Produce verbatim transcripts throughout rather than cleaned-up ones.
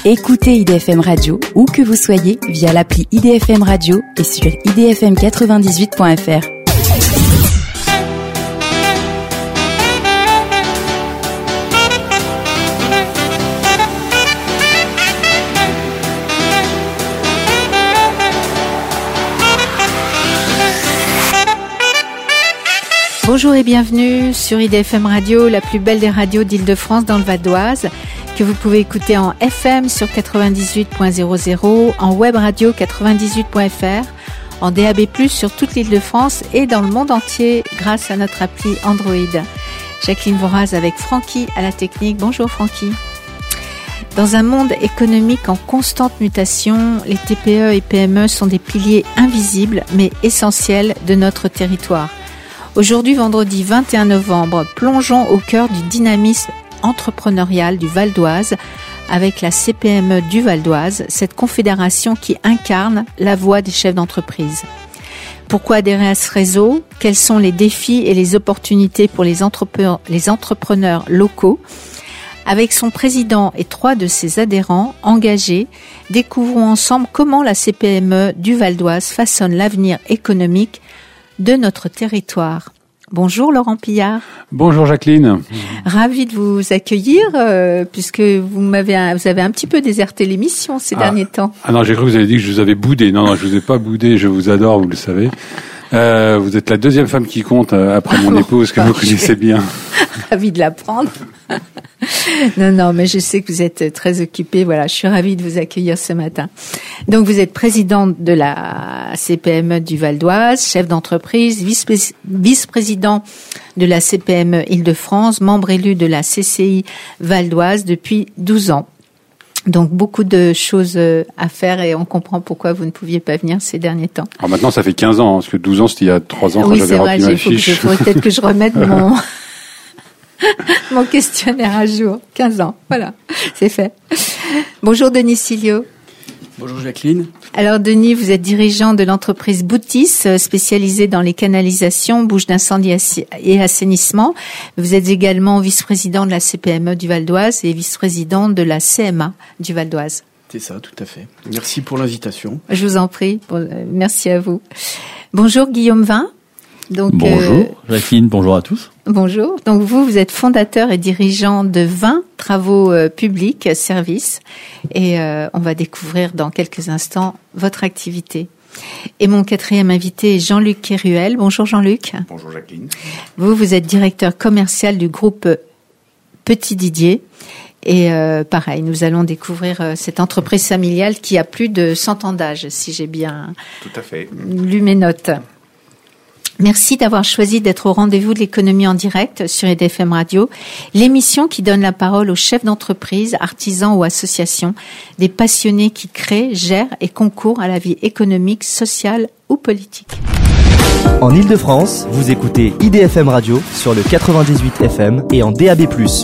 Écoutez I D F M Radio où que vous soyez via l'appli I D F M Radio et sur i d f m quatre-vingt-dix-huit point f r. Bonjour et bienvenue sur I D F M Radio, la plus belle des radios d'Île-de-France dans le Val d'Oise, que vous pouvez écouter en F M sur quatre-vingt-dix-huit point zéro zéro, en web radio quatre-vingt-dix-huit point f r, en D A B plus, sur toute l'Île-de-France et dans le monde entier grâce à notre appli Android. Jacqueline Voraz avec Francky à la technique. Bonjour Francky. Dans un monde économique en constante mutation, les T P E et P M E sont des piliers invisibles mais essentiels de notre territoire. Aujourd'hui, vendredi vingt et un novembre, plongeons au cœur du dynamisme entrepreneurial du Val d'Oise avec la C P M E du Val d'Oise, cette confédération qui incarne la voix des chefs d'entreprise. Pourquoi adhérer à ce réseau ? Quels sont les défis et les opportunités pour les entrepreneurs, les entrepreneurs locaux ? Avec son président et trois de ses adhérents engagés, découvrons ensemble comment la C P M E du Val d'Oise façonne l'avenir économique de notre territoire. Bonjour Laurent Pillard. Bonjour Jacqueline. Ravi de vous accueillir euh, puisque vous m'avez vous avez un petit peu déserté l'émission ces ah. derniers temps. Ah non, j'ai cru que vous avez dit que je vous avais boudé. Non, non, je vous ai pas boudé, je vous adore, vous le savez. Euh, vous êtes la deuxième femme qui compte euh, après mon épouse que vous connaissez bien. Ravie de l'apprendre. Non, non, mais je sais que vous êtes très occupée. Voilà, je suis ravie de vous accueillir ce matin. Donc, vous êtes présidente de la C P M E du Val d'Oise, chef d'entreprise, vice- vice-président de la C P M E Île-de-France, membre élu de la C C I Val d'Oise depuis douze ans. Donc, beaucoup de choses à faire et on comprend pourquoi vous ne pouviez pas venir ces derniers temps. Alors maintenant, ça fait quinze ans, hein, parce que douze ans, c'était il y a trois ans quand oui, j'avais rempli ma fiche. Il faudrait peut-être que je remette mon... mon questionnaire à jour. quinze ans, voilà, c'est fait. Bonjour Denis Silio. Bonjour Jacqueline. Alors Denis, vous êtes dirigeant de l'entreprise Boutis, spécialisée dans les canalisations, bouches d'incendie et assainissement. Vous êtes également vice-président de la C P M E du Val d'Oise et vice-président de la C M A du Val d'Oise. C'est ça, tout à fait. Merci pour l'invitation. Je vous en prie, merci à vous. Bonjour Guillaume Vin. Donc, bonjour euh, Jacqueline, bonjour à tous. Bonjour. Donc vous, vous êtes fondateur et dirigeant de vingt travaux euh, publics, services, et euh, on va découvrir dans quelques instants votre activité. Et mon quatrième invité est Jean-Luc Kéruel. Bonjour Jean-Luc. Bonjour Jacqueline. Vous, vous êtes directeur commercial du groupe Petit Didier. Et euh, pareil, nous allons découvrir euh, cette entreprise familiale qui a plus de cent ans d'âge, si j'ai bien Tout à fait. lu mes notes. Merci d'avoir choisi d'être au rendez-vous de l'économie en direct sur I D F M Radio, l'émission qui donne la parole aux chefs d'entreprise, artisans ou associations, des passionnés qui créent, gèrent et concourent à la vie économique, sociale ou politique. En Île-de-France, vous écoutez I D F M Radio sur le quatre-vingt-dix-huit F M et en D A B plus.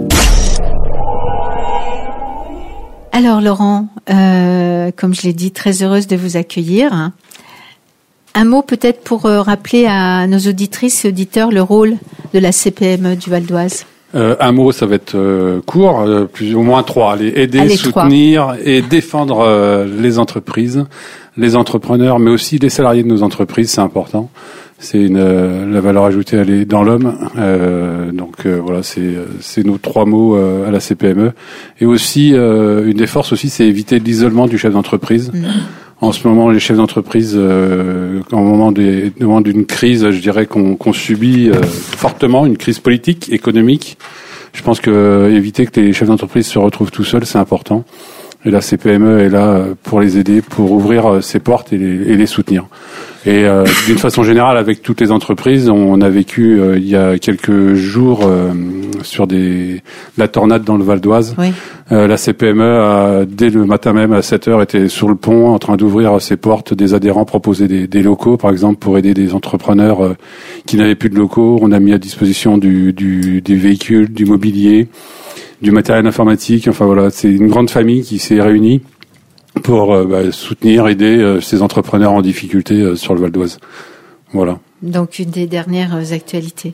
Alors Laurent, euh, comme je l'ai dit, très heureuse de vous accueillir. Un mot peut-être pour euh, rappeler à nos auditrices et auditeurs le rôle de la C P M E du Val d'Oise. Euh, un mot, ça va être euh, court, euh, plus au moins trois. Allez, aider, Allez, soutenir trois. et défendre euh, les entreprises, les entrepreneurs, mais aussi les salariés de nos entreprises, c'est important. C'est une, euh, la valeur ajoutée, elle est dans l'homme. Euh, donc euh, voilà, c'est, c'est nos trois mots euh, à la C P M E. Et aussi, euh, une des forces aussi, c'est éviter l'isolement du chef d'entreprise. Mmh. En ce moment, les chefs d'entreprise, euh, au moment, des, au moment d'une crise, je dirais qu'on, qu'on subit euh, fortement une crise politique, économique. Je pense que euh, éviter que les chefs d'entreprise se retrouvent tout seuls, c'est important. Et la C P M E est là pour les aider, pour ouvrir ses portes et les, et les soutenir. Et euh, d'une façon générale, avec toutes les entreprises, on a vécu euh, il y a quelques jours euh, sur des la tornade dans le Val d'Oise. Oui. Euh, la C P M E, a, dès le matin même à sept heures, était sur le pont en train d'ouvrir ses portes. Des adhérents proposaient des, des locaux, par exemple, pour aider des entrepreneurs euh, qui n'avaient plus de locaux. On a mis à disposition du, du, des véhicules, du mobilier, du matériel informatique. Enfin voilà, c'est une grande famille qui s'est réunie pour euh, bah, soutenir, aider euh, ces entrepreneurs en difficulté euh, sur le Val d'Oise. Voilà. Donc une des dernières actualités.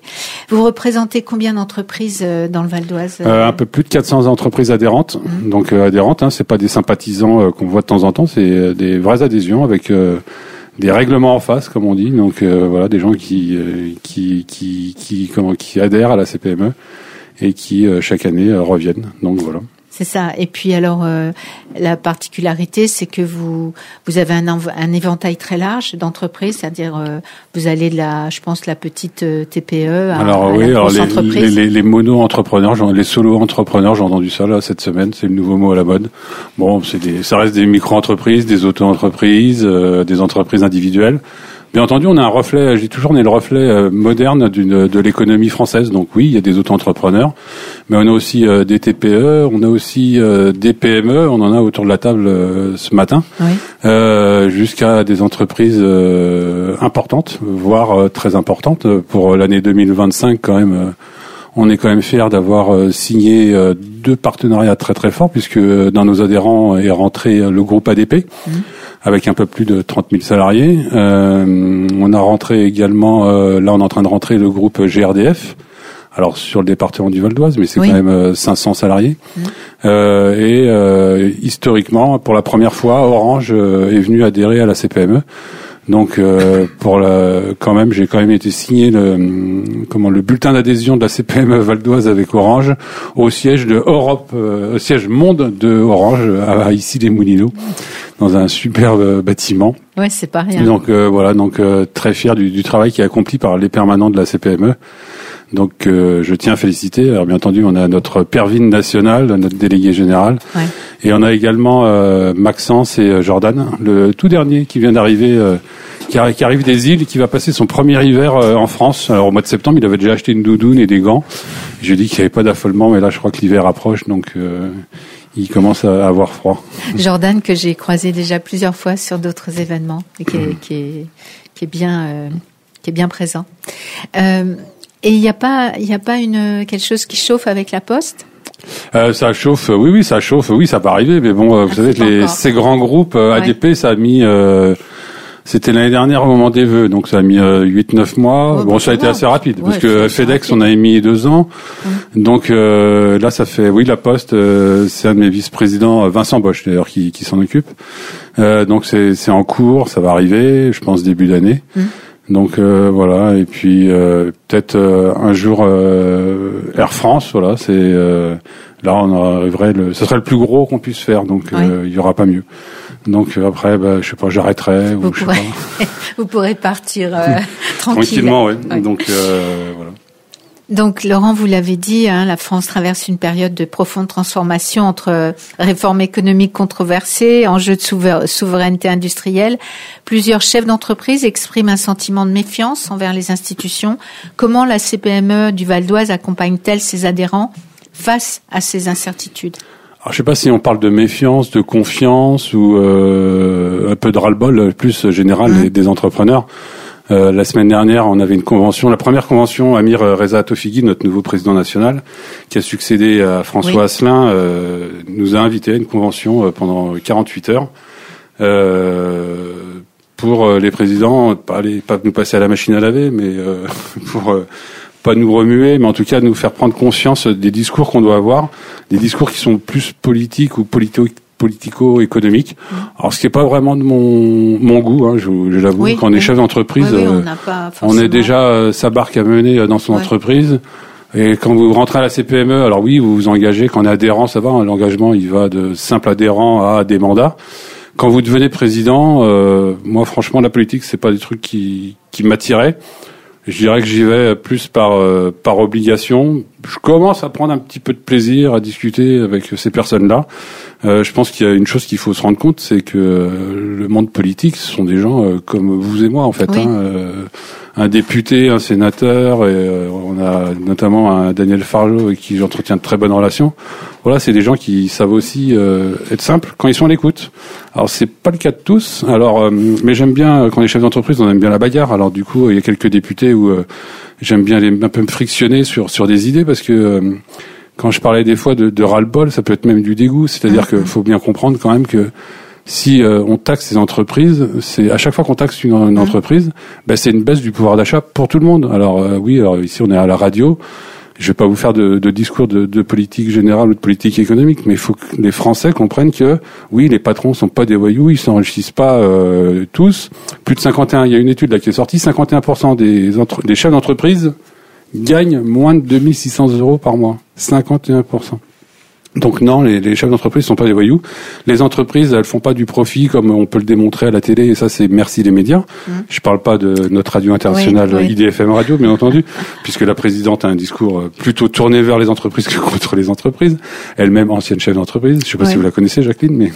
Vous représentez combien d'entreprises dans le Val d'Oise? euh, Un peu plus de quatre cents entreprises adhérentes. Mmh. Donc euh, adhérentes, hein, c'est pas des sympathisants euh, qu'on voit de temps en temps, c'est des vraies adhésions avec euh, des règlements en face, comme on dit. Donc euh, voilà, des gens qui euh, qui qui qui comment qui adhèrent à la C P M E et qui euh, chaque année euh, reviennent. Donc voilà. C'est ça. Et puis alors, euh, la particularité, c'est que vous vous avez un, un éventail très large d'entreprises, c'est-à-dire euh, vous allez de la, je pense, la petite euh, T P E à, alors, à oui, la alors grosse les, entreprise. Les, les, les mono-entrepreneurs, genre, les solo-entrepreneurs, j'ai entendu ça là cette semaine, c'est le nouveau mot à la mode. Bon, c'est des, ça reste des micro-entreprises, des auto-entreprises, euh, des entreprises individuelles. Bien entendu, on a un reflet, je dis toujours, on est le reflet euh, moderne d'une, de l'économie française. Donc oui, il y a des auto-entrepreneurs, mais on a aussi euh, des T P E, on a aussi euh, des P M E, on en a autour de la table euh, ce matin, oui. euh, jusqu'à des entreprises euh, importantes, voire euh, très importantes. Pour l'année deux mille vingt-cinq, quand même, euh, on est quand même fiers d'avoir euh, signé euh, deux partenariats très très forts, puisque euh, dans nos adhérents est rentré euh, le groupe A D P. Mmh. Avec un peu plus de trente mille salariés. Euh, on a rentré également, euh, là on est en train de rentrer le groupe G R D F, alors sur le département du Val d'Oise, mais c'est oui. quand même euh, cinq cents salariés. Mmh. Euh, et euh, historiquement, pour la première fois, Orange euh, est venu adhérer à la C P M E. Donc, euh, pour la, quand même, j'ai quand même été signé le, comment, le bulletin d'adhésion de la C P M E Val d'Oise avec Orange au siège de Europe, euh, au siège monde de Orange à, à Issy-les-Moulineaux, dans un superbe bâtiment. Ouais, c'est pas rien. Donc euh, voilà, donc euh, très fier du, du travail qui est accompli par les permanents de la C P M E. Donc euh, je tiens à féliciter. Alors bien entendu, on a notre Pervine nationale, notre délégué général, ouais. Et on a également euh, Maxence et Jordan, le tout dernier qui vient d'arriver, euh, qui, arrive, qui arrive des îles, qui va passer son premier hiver euh, en France. Alors au mois de septembre, il avait déjà acheté une doudoune et des gants. J'ai dit qu'il n'y avait pas d'affolement, mais là je crois que l'hiver approche, donc euh, il commence à avoir froid. Jordan, que j'ai croisé déjà plusieurs fois sur d'autres événements et qui est, qui est, qui est bien, euh, qui est bien présent. Euh, Et il n'y a pas, il y a pas une quelque chose qui chauffe avec la Poste? Euh, ça chauffe, oui, oui, ça chauffe, oui, ça peut arriver, mais bon, euh, vous ah, savez, les, ces grands groupes, euh, ouais. A D P, ça a mis, euh, c'était l'année dernière au moment des vœux, donc ça a mis euh, huit neuf mois. Ouais, bon, bah, ça a été assez rapide, ouais, parce que FedEx, on a mis deux ans, mmh. donc euh, là, ça fait, oui, la Poste, euh, c'est un de mes vice-présidents, Vincent Bosch d'ailleurs, qui, qui s'en occupe. Euh, donc c'est, c'est en cours, ça va arriver, je pense début d'année. Mmh. Donc euh, voilà, et puis euh, peut-être euh, un jour euh, Air France, voilà, c'est euh, là on arriverait le, ce serait le plus gros qu'on puisse faire, donc oui. euh, il y aura pas mieux. Donc euh, après, bah, je sais pas, j'arrêterai vous ou pourrez, je sais pas. Vous pourrez partir euh, tranquille. Tranquillement, oui. Ouais. Donc euh, voilà. Donc, Laurent, vous l'avez dit, hein, la France traverse une période de profonde transformation entre réformes économiques controversées, enjeux de souver- souveraineté industrielle. Plusieurs chefs d'entreprise expriment un sentiment de méfiance envers les institutions. Comment la C P M E du Val d'Oise accompagne-t-elle ses adhérents face à ces incertitudes ? Alors, je sais pas si on parle de méfiance, de confiance ou euh, un peu de ras-le-bol plus général mmh. des, des entrepreneurs. Euh, la semaine dernière, on avait une convention, la première convention, Amir Reza Tofighi, notre nouveau président national, qui a succédé à François oui. Asselin, euh, nous a invités à une convention euh, pendant quarante-huit heures euh, pour euh, les présidents, pas, les, pas nous passer à la machine à laver, mais euh, pour euh, pas nous remuer, mais en tout cas nous faire prendre conscience des discours qu'on doit avoir, des discours qui sont plus politiques ou politiques, politico-économique. Mmh. Alors, ce qui n'est pas vraiment de mon, mon goût, hein, je, je l'avoue. Oui, quand on oui. est chef d'entreprise, oui, oui, euh, on, on est déjà euh, sa barque à mener dans son ouais. entreprise. Et quand vous rentrez à la C P M E, alors oui, vous vous engagez. Quand on est adhérent, ça va. Hein, l'engagement, il va de simple adhérent à des mandats. Quand vous devenez président, euh, moi, franchement, la politique, c'est pas des trucs qui, qui m'attiraient. Je dirais que j'y vais plus par euh, par obligation. Je commence à prendre un petit peu de plaisir à discuter avec ces personnes-là. Euh, je pense qu'il y a une chose qu'il faut se rendre compte, c'est que euh, le monde politique, ce sont des gens euh, comme vous et moi, en fait. Oui. Hein, euh, un député, un sénateur, et euh, on a notamment un Daniel Fargeot avec qui j'entretiens de très bonnes relations. Voilà, c'est des gens qui savent aussi euh, être simples quand ils sont à l'écoute. Alors c'est pas le cas de tous. Alors, euh, mais j'aime bien quand les chefs d'entreprise, on aime bien la bagarre. Alors du coup, il y a quelques députés où euh, j'aime bien les, un peu me frictionner sur sur des idées parce que euh, quand je parlais des fois de, de ras-le-bol, ça peut être même du dégoût. C'est-à-dire mmh. qu'il faut bien comprendre quand même que si euh, on taxe ces entreprises, c'est à chaque fois qu'on taxe une, une entreprise, ben c'est une baisse du pouvoir d'achat pour tout le monde. Alors euh, oui, alors ici on est à la radio. Je vais pas vous faire de, de discours de, de politique générale ou de politique économique, mais il faut que les Français comprennent que oui, les patrons sont pas des voyous, ils s'enrichissent pas euh, tous. Plus de cinquante et un, il y a une étude là qui est sortie, cinquante et un pour cent des, entre, des chefs d'entreprise gagnent moins de deux mille six cents euros par mois. cinquante et un pour cent. Donc non, les, les chefs d'entreprise sont pas des voyous. Les entreprises, elles font pas du profit comme on peut le démontrer à la télé, et ça c'est merci les médias. Mmh. Je parle pas de notre radio internationale oui, oui. I D F M Radio, bien entendu, puisque la présidente a un discours plutôt tourné vers les entreprises que contre les entreprises. Elle-même ancienne chef d'entreprise. Je sais pas oui. si vous la connaissez, Jacqueline, mais...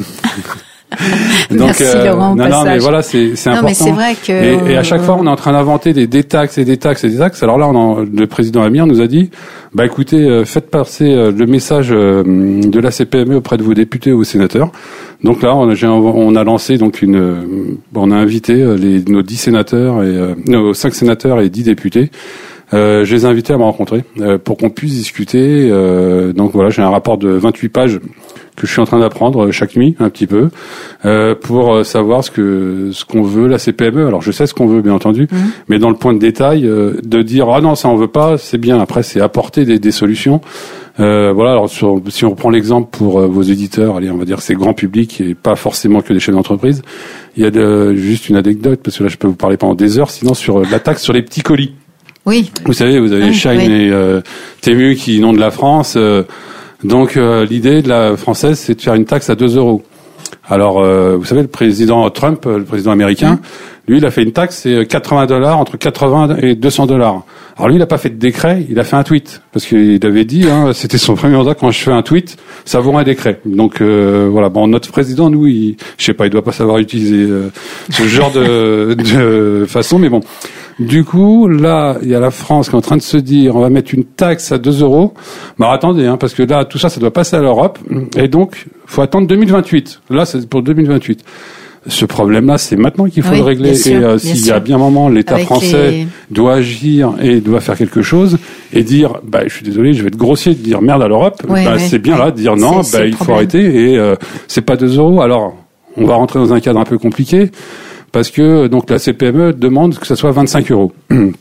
Donc, Merci euh, Laurent, non, non, mais voilà, c'est, c'est important. Non, mais c'est vrai que et, et à chaque fois, on est en train d'inventer des, des taxes et des taxes et des taxes. Alors là, on en, le président Amir nous a dit, bah écoutez, euh, faites passer euh, le message euh, de la C P M E auprès de vos députés et vos sénateurs. Donc là, on a, on a lancé donc une, euh, on a invité euh, les, nos dix sénateurs et euh, nos cinq sénateurs et dix députés. Euh, je les ai invités à me rencontrer euh, pour qu'on puisse discuter. Euh, donc voilà, j'ai un rapport de vingt-huit pages que je suis en train d'apprendre chaque nuit un petit peu euh, pour savoir ce que ce qu'on veut la C P M E. Alors je sais ce qu'on veut bien entendu, mmh. mais dans le point de détail euh, de dire ah non ça on veut pas, c'est bien. Après c'est apporter des, des solutions. Euh, voilà. Alors sur, si on reprend l'exemple pour euh, vos éditeurs, allez on va dire c'est grand public et pas forcément que des chefs d'entreprise. Il y a de, juste une anecdote parce que là je peux vous parler pendant des heures. Sinon sur euh, la taxe sur les petits colis. Oui. Vous savez vous avez oui, Shine oui. et euh, Temu qui inondent la France. Euh, Donc euh, l'idée de la française, c'est de faire une taxe à deux euros. Alors, euh, vous savez, le président Trump, le président américain, mmh. lui, il a fait une taxe, c'est quatre-vingts dollars, entre quatre-vingts et deux cents dollars. Alors lui, il n'a pas fait de décret, il a fait un tweet. Parce qu'il avait dit, hein, c'était son premier mandat, quand je fais un tweet, ça vaut un décret. Donc euh, voilà, bon, notre président, nous, il, je sais pas, il doit pas savoir utiliser euh, ce genre de, de façon, mais bon. Du coup, là, il y a la France qui est en train de se dire, on va mettre une taxe à deux euros. Mais alors, attendez, hein, parce que là, tout ça, ça doit passer à l'Europe. Et donc, faut attendre deux mille vingt-huit. Là, c'est pour deux mille vingt-huit. Ce problème-là, c'est maintenant qu'il faut oui, le régler. Sûr, et euh, s'il sûr. y a bien un moment, l'État Avec français les... doit agir et doit faire quelque chose et dire, bah, je suis désolé, je vais être grossier, de dire merde à l'Europe. Oui, bah, oui, c'est bien oui. là de dire non, c'est, bah, c'est il faut problème. arrêter. Et euh, c'est pas deux euros. Alors, on va rentrer dans un cadre un peu compliqué parce que donc la C P M E demande que ça soit vingt-cinq euros.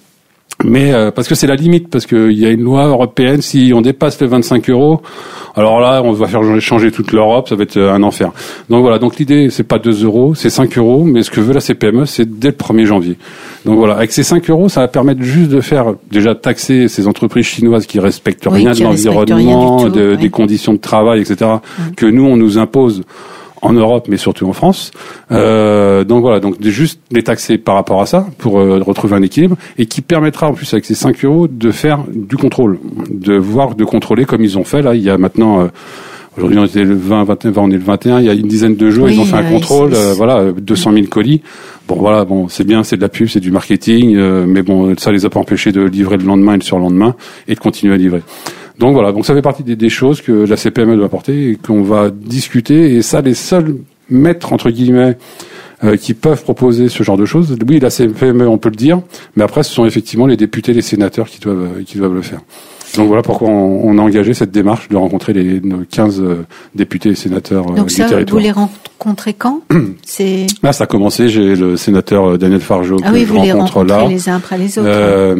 Mais euh, parce que c'est la limite, parce qu'il y a une loi européenne, si on dépasse les vingt-cinq euros, alors là, on va faire changer toute l'Europe, ça va être un enfer. Donc voilà, donc l'idée, c'est pas deux euros, c'est cinq euros, mais ce que veut la C P M E, c'est dès le premier janvier. Donc voilà, avec ces cinq euros, ça va permettre juste de faire, déjà taxer ces entreprises chinoises qui respectent oui, rien qui de l'environnement, rien tout, de, ouais. des conditions de travail, et cetera, mmh. que nous, on nous impose en Europe, mais surtout en France. Euh, donc voilà, donc juste les taxer par rapport à ça pour euh, retrouver un équilibre et qui permettra en plus avec ces cinq euros de faire du contrôle, de voir, de contrôler comme ils ont fait là. Il y a maintenant, euh, aujourd'hui on était le vingt, vingt et un, on est le vingt et un. Il y a une dizaine de jours, oui, ils ont fait un oui, contrôle, euh, voilà, deux cent mille colis. Bon voilà, bon c'est bien, c'est de la pub, c'est du marketing, euh, mais bon ça les a pas empêchés de livrer le lendemain et le surlendemain et de continuer à livrer. Donc voilà, donc ça fait partie des, des choses que la C P M E doit apporter et qu'on va discuter. Et ça, les seuls maîtres, entre guillemets, euh, qui peuvent proposer ce genre de choses, oui, la C P M E, on peut le dire, mais après, ce sont effectivement les députés, les sénateurs qui doivent, qui doivent le faire. Donc voilà pourquoi on, on a engagé cette démarche de rencontrer les nos quinze euh, députés et sénateurs euh, Donc du ça, territoire. Vous les rencontrez quand? C'est... Là, ça a commencé. J'ai le sénateur Daniel Fargeot ah que oui, je vous rencontre les là. les uns après les autres. Euh,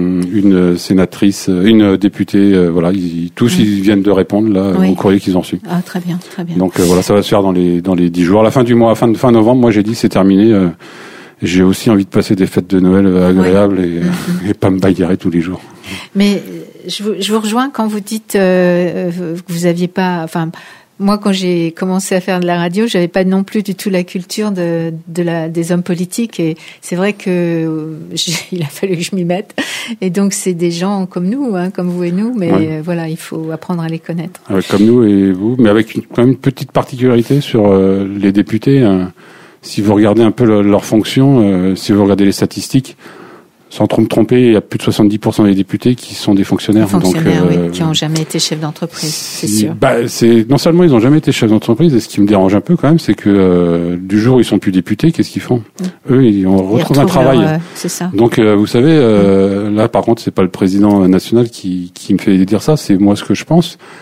une sénatrice, une députée. Euh, voilà, ils, tous mmh. ils viennent de répondre là oui. au courrier qu'ils ont reçu. Ah très bien, très bien. Donc euh, voilà, ça va se faire dans les dans les dix jours. À la fin du mois, fin fin novembre, moi j'ai dit c'est terminé. Euh, j'ai aussi envie de passer des fêtes de Noël agréables oui. et, mmh. et pas me bagarrer tous les jours. Mais je vous, je vous rejoins quand vous dites euh, que vous aviez pas, enfin moi quand j'ai commencé à faire de la radio, j'avais pas non plus du tout la culture de, de la des hommes politiques et c'est vrai que j'ai, il a fallu que je m'y mette et donc c'est des gens comme nous, hein, comme vous et nous, mais oui. euh, voilà il faut apprendre à les connaître. Ouais, comme nous et vous, mais avec une, quand même une petite particularité sur euh, les députés. Hein, si vous regardez un peu le, leur fonction, euh, si vous regardez les statistiques. Sans trop me tromper, il y a plus de soixante-dix pour cent des députés qui sont des fonctionnaires. Fonctionnaires, donc, euh, oui, qui n'ont jamais été chefs d'entreprise, c'est si, sûr. Bah, c'est, non seulement ils n'ont jamais été chefs d'entreprise, et ce qui me dérange un peu quand même, c'est que euh, du jour où ils sont plus députés, qu'est-ce qu'ils font mmh. Eux, ils ont retrouvé un travail. Leur, euh, c'est ça. Donc, euh, vous savez, euh, mmh. là, par contre, c'est pas le président national qui, qui me fait dire ça, c'est moi ce que je pense.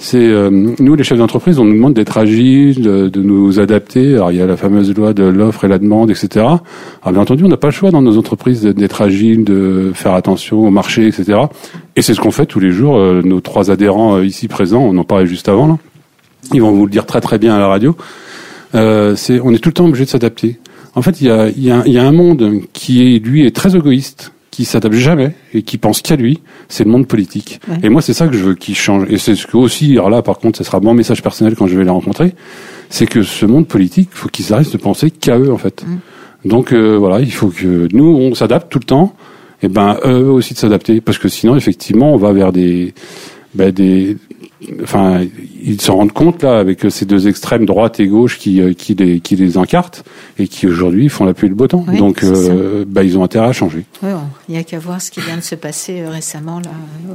C'est euh, nous, les chefs d'entreprise, on nous demande d'être agiles, de, de nous adapter. Alors il y a la fameuse loi de l'offre et la demande, et cetera. Alors bien entendu, on n'a pas le choix dans nos entreprises d'être agile, de faire attention au marché, et cetera. Et c'est ce qu'on fait tous les jours. Euh, nos trois adhérents euh, ici présents, on en parlait juste avant, là. Ils vont vous le dire très très bien à la radio. Euh, c'est, on est tout le temps obligé de s'adapter. En fait, il y a, il y a, il y a un monde qui est, lui, est très égoïste, qui s'adapte jamais et qui pense qu'à lui, c'est le monde politique. Ouais. Et moi, c'est ça que je veux qu'il change. Et c'est ce que aussi, alors là, par contre, ce sera mon message personnel quand je vais les rencontrer, c'est que ce monde politique, il faut qu'ils arrêtent de penser qu'à eux, en fait. Mmh. Donc euh, voilà, il faut que nous, on s'adapte tout le temps, et ben eux aussi de s'adapter, parce que sinon, effectivement, on va vers des, ben, des, enfin, ils se rendent compte là avec ces deux extrêmes, droite et gauche, qui qui les qui les encartent et qui aujourd'hui font la pluie et le beau temps. Oui, donc, euh, bah, ils ont intérêt à changer. Oui, bon, il n'y a qu'à voir ce qui vient de se passer euh, récemment là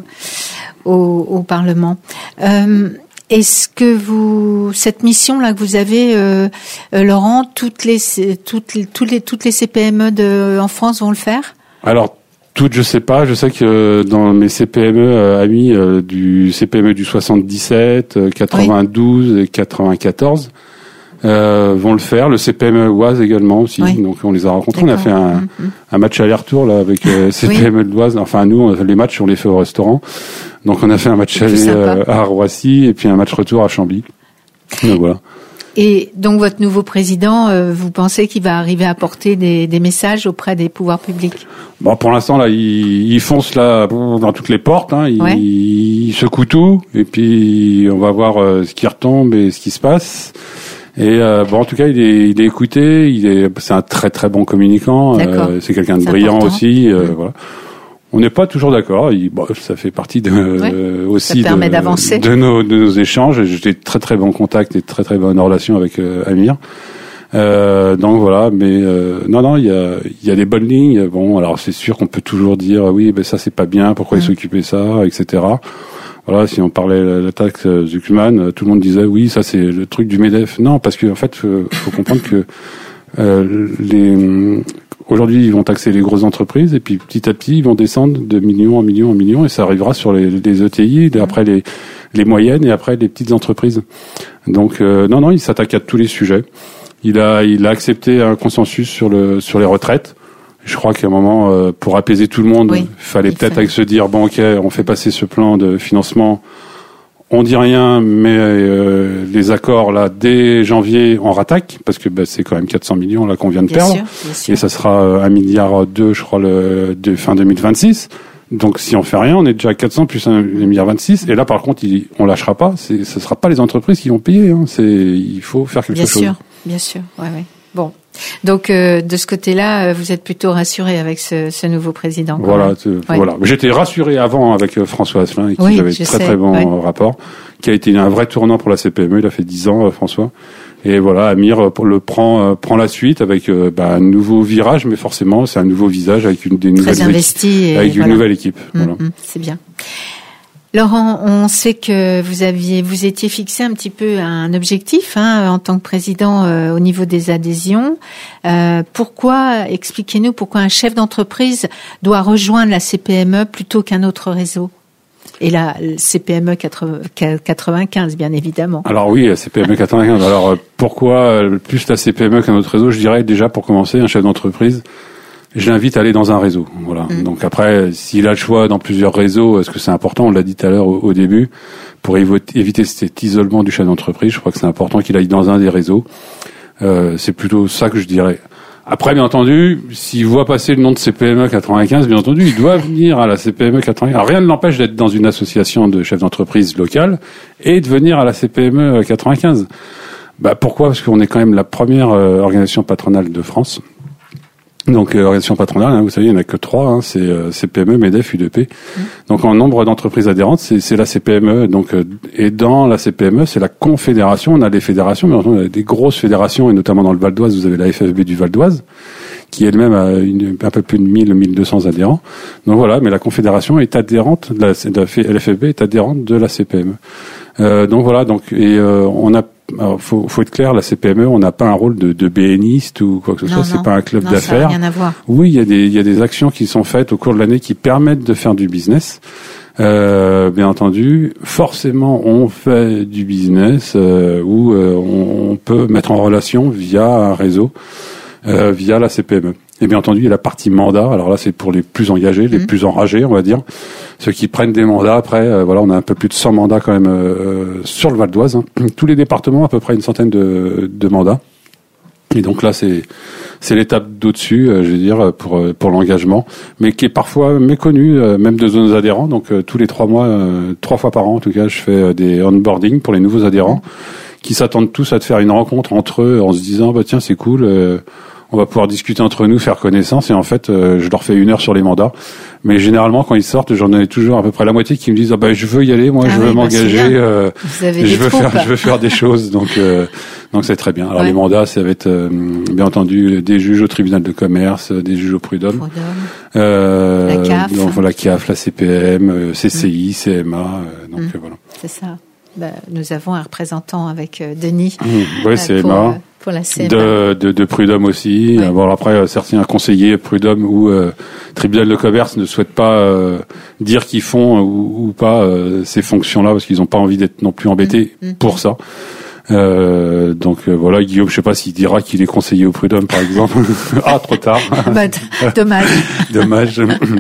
au, au Parlement. Euh, Est-ce que vous, cette mission là que vous avez, euh, euh, Laurent, toutes les toutes les toutes les toutes les C P M E de en France vont le faire? Alors. Toutes, je sais pas. Je sais que dans mes C P M E euh, amis euh, du C P M E du soixante-dix-sept, euh, quatre-vingt-douze oui. et quatre-vingt-quatorze euh, vont le faire. Le C P M E Oise également aussi. Oui. Donc on les a rencontrés. D'accord. On a fait un, mm-hmm. un match aller-retour là avec euh, C P M E oui. de l'Oise. Enfin nous, on a fait les matchs, on les fait au restaurant. Donc on a fait un match aller euh, à Roissy et puis un match retour à Chambly. Donc voilà. Et donc votre nouveau président, euh, vous pensez qu'il va arriver à porter des, des messages auprès des pouvoirs publics? Bon, pour l'instant là, il, il fonce là dans toutes les portes. Hein, il, ouais. il secoue tout, et puis on va voir euh, ce qui retombe et ce qui se passe. Et euh, bon, en tout cas, il est, il est écouté. Il est, c'est un très très bon communicant. Euh, c'est quelqu'un de c'est brillant important. Aussi. Euh, mmh. Voilà. On n'est pas toujours d'accord. Il, bon, ça fait partie de, ouais, euh, aussi ça permet de, d'avancer. de nos de nos échanges. J'étais très très bon contact et très très bonne relation avec euh, Amir. Euh, donc voilà, mais euh, non non, il y a il y a des bonnes lignes. Bon, alors c'est sûr qu'on peut toujours dire oui, ben ça c'est pas bien. Pourquoi mmh. il s'occupait ça, et cetera. Voilà, si on parlait de la taxe Zucman, tout le monde disait oui, ça c'est le truc du MEDEF. Non, parce qu'en fait, faut, faut comprendre que euh, les aujourd'hui, ils vont taxer les grosses entreprises et puis petit à petit, ils vont descendre de millions en millions en millions et ça arrivera sur les, les E T I, et après les, les moyennes et après les petites entreprises. Donc euh, non, non, il s'attaque à tous les sujets. Il a, il a accepté un consensus sur le sur les retraites. Je crois qu'à un moment, euh, pour apaiser tout le monde, oui, il fallait il peut-être fallait. se dire bon, ok, on fait passer ce plan de financement. On dit rien, mais euh, les accords là dès janvier on rattaque parce que bah, c'est quand même quatre cents millions là qu'on vient de bien perdre sûr, bien sûr. Et ça sera euh, un milliard deux, je crois, le de fin deux mille vingt-six. Donc si on fait rien, on est déjà à quatre cents plus un milliard vingt-six. Et là par contre, il, on lâchera pas. C'est, ce sera pas les entreprises qui vont payer. Hein. C'est, il faut faire quelque bien chose. Bien sûr, bien sûr. Ouais, ouais. Bon. Donc euh, de ce côté-là, vous êtes plutôt rassuré avec ce, ce nouveau président. Voilà, ouais. voilà. J'étais rassuré avant avec François Asselin, avec qui oui, j'avais très sais, très bon ouais. rapport, qui a été un vrai tournant pour la C P M E. Il a fait dix ans, François. Et voilà, Amir le prend euh, prend la suite avec euh, bah, un nouveau virage, mais forcément c'est un nouveau visage avec une des très nouvelles investi équipes, et avec voilà. une nouvelle équipe. Mmh, voilà. mmh, c'est bien. Laurent, on sait que vous aviez, vous étiez fixé un petit peu un objectif hein, en tant que président euh, au niveau des adhésions. Euh, pourquoi, expliquez-nous pourquoi un chef d'entreprise doit rejoindre la C P M E plutôt qu'un autre réseau? Et la C P M E quatre-vingt-quinze, bien évidemment. Alors oui, la C P M E quatre-vingt-quinze. Alors pourquoi plus la C P M E qu'un autre réseau? Je dirais déjà pour commencer, un chef d'entreprise, je l'invite à aller dans un réseau. Voilà. Mmh. Donc après, s'il a le choix dans plusieurs réseaux, est-ce que c'est important? On l'a dit tout à l'heure au, au début, pour éviter cet isolement du chef d'entreprise, je crois que c'est important qu'il aille dans un des réseaux. Euh, c'est plutôt ça que je dirais. Après, bien entendu, s'il voit passer le nom de C P M E quatre-vingt-quinze, bien entendu, il doit venir à la C P M E quatre-vingt-quinze. Alors, rien ne l'empêche d'être dans une association de chefs d'entreprise locale et de venir à la C P M E quatre-vingt-quinze. Bah, pourquoi? Parce qu'on est quand même la première euh, organisation patronale de France. Donc, euh, organisation patronale, hein, vous savez, il n'y en a que trois, hein, c'est euh, C P M E, MEDEF, U D P. Mmh. Donc, en nombre d'entreprises adhérentes, c'est, c'est la C P M E. Donc, euh, et dans la C P M E, c'est la confédération. On a des fédérations, mais on a des grosses fédérations, et notamment dans le Val d'Oise, vous avez la F F B du Val d'Oise, qui elle-même a une, un peu plus de mille, mille deux cents adhérents. Donc voilà, mais la confédération est adhérente, la, la L F F B est adhérente de la C P M E. Euh, donc voilà, donc et euh, on a Alors, faut, faut être clair, la C P M E, on n'a pas un rôle de, de béniste ou quoi que ce non, soit. Non, c'est pas un club non, d'affaires. Ça n'a rien à voir. Oui, il y a des, il y a des actions qui sont faites au cours de l'année qui permettent de faire du business. Euh, bien entendu, forcément, on fait du business euh, où euh, on, on peut mettre en relation via un réseau, euh, via la C P M E. Et bien entendu, il y a la partie mandat. Alors là, c'est pour les plus engagés, les mmh. plus enragés, on va dire. Ceux qui prennent des mandats. Après, euh, voilà, on a un peu plus de cent mandats quand même euh, sur le Val d'Oise. Hein. Tous les départements, à peu près une centaine de, de mandats. Et donc là, c'est c'est l'étape d'au-dessus, euh, je veux dire, pour pour l'engagement, mais qui est parfois méconnu, euh, même de nos adhérents. Donc euh, tous les trois mois, euh, trois fois par an, en tout cas, je fais euh, des onboarding pour les nouveaux adhérents, qui s'attendent tous à te faire une rencontre entre eux, en se disant, bah tiens, c'est cool. Euh, on va pouvoir discuter entre nous, faire connaissance, et en fait, euh, je leur fais une heure sur les mandats. Mais généralement, quand ils sortent, j'en ai toujours à peu près la moitié qui me disent, ah bah je veux y aller, moi, ah je veux oui, m'engager, bah euh, je veux faire, je veux faire des choses, donc euh, donc c'est très bien. Alors ouais. Les mandats, ça va être euh, bien entendu des juges au tribunal de commerce, des juges au prud'homme, euh, la C A F, donc voilà, la C A F, la C P M, C C I, mmh. C M A, euh, donc mmh. euh, voilà. C'est ça. Bah, nous avons un représentant avec euh, Denis. Mmh. Oui, euh, C M A. Pour, euh, pour la C M A. De, de, de prud'homme aussi. Ouais. Bon, après, euh, certains conseillers prud'homme ou euh, tribunal de commerce ne souhaitent pas euh, dire qu'ils font ou, ou pas euh, ces fonctions-là parce qu'ils n'ont pas envie d'être non plus embêtés mmh. pour ça. Euh, donc euh, voilà, Guillaume, je sais pas s'il dira qu'il est conseiller au prud'homme, par exemple. Ah, trop tard. Bah, d- dommage. Dommage.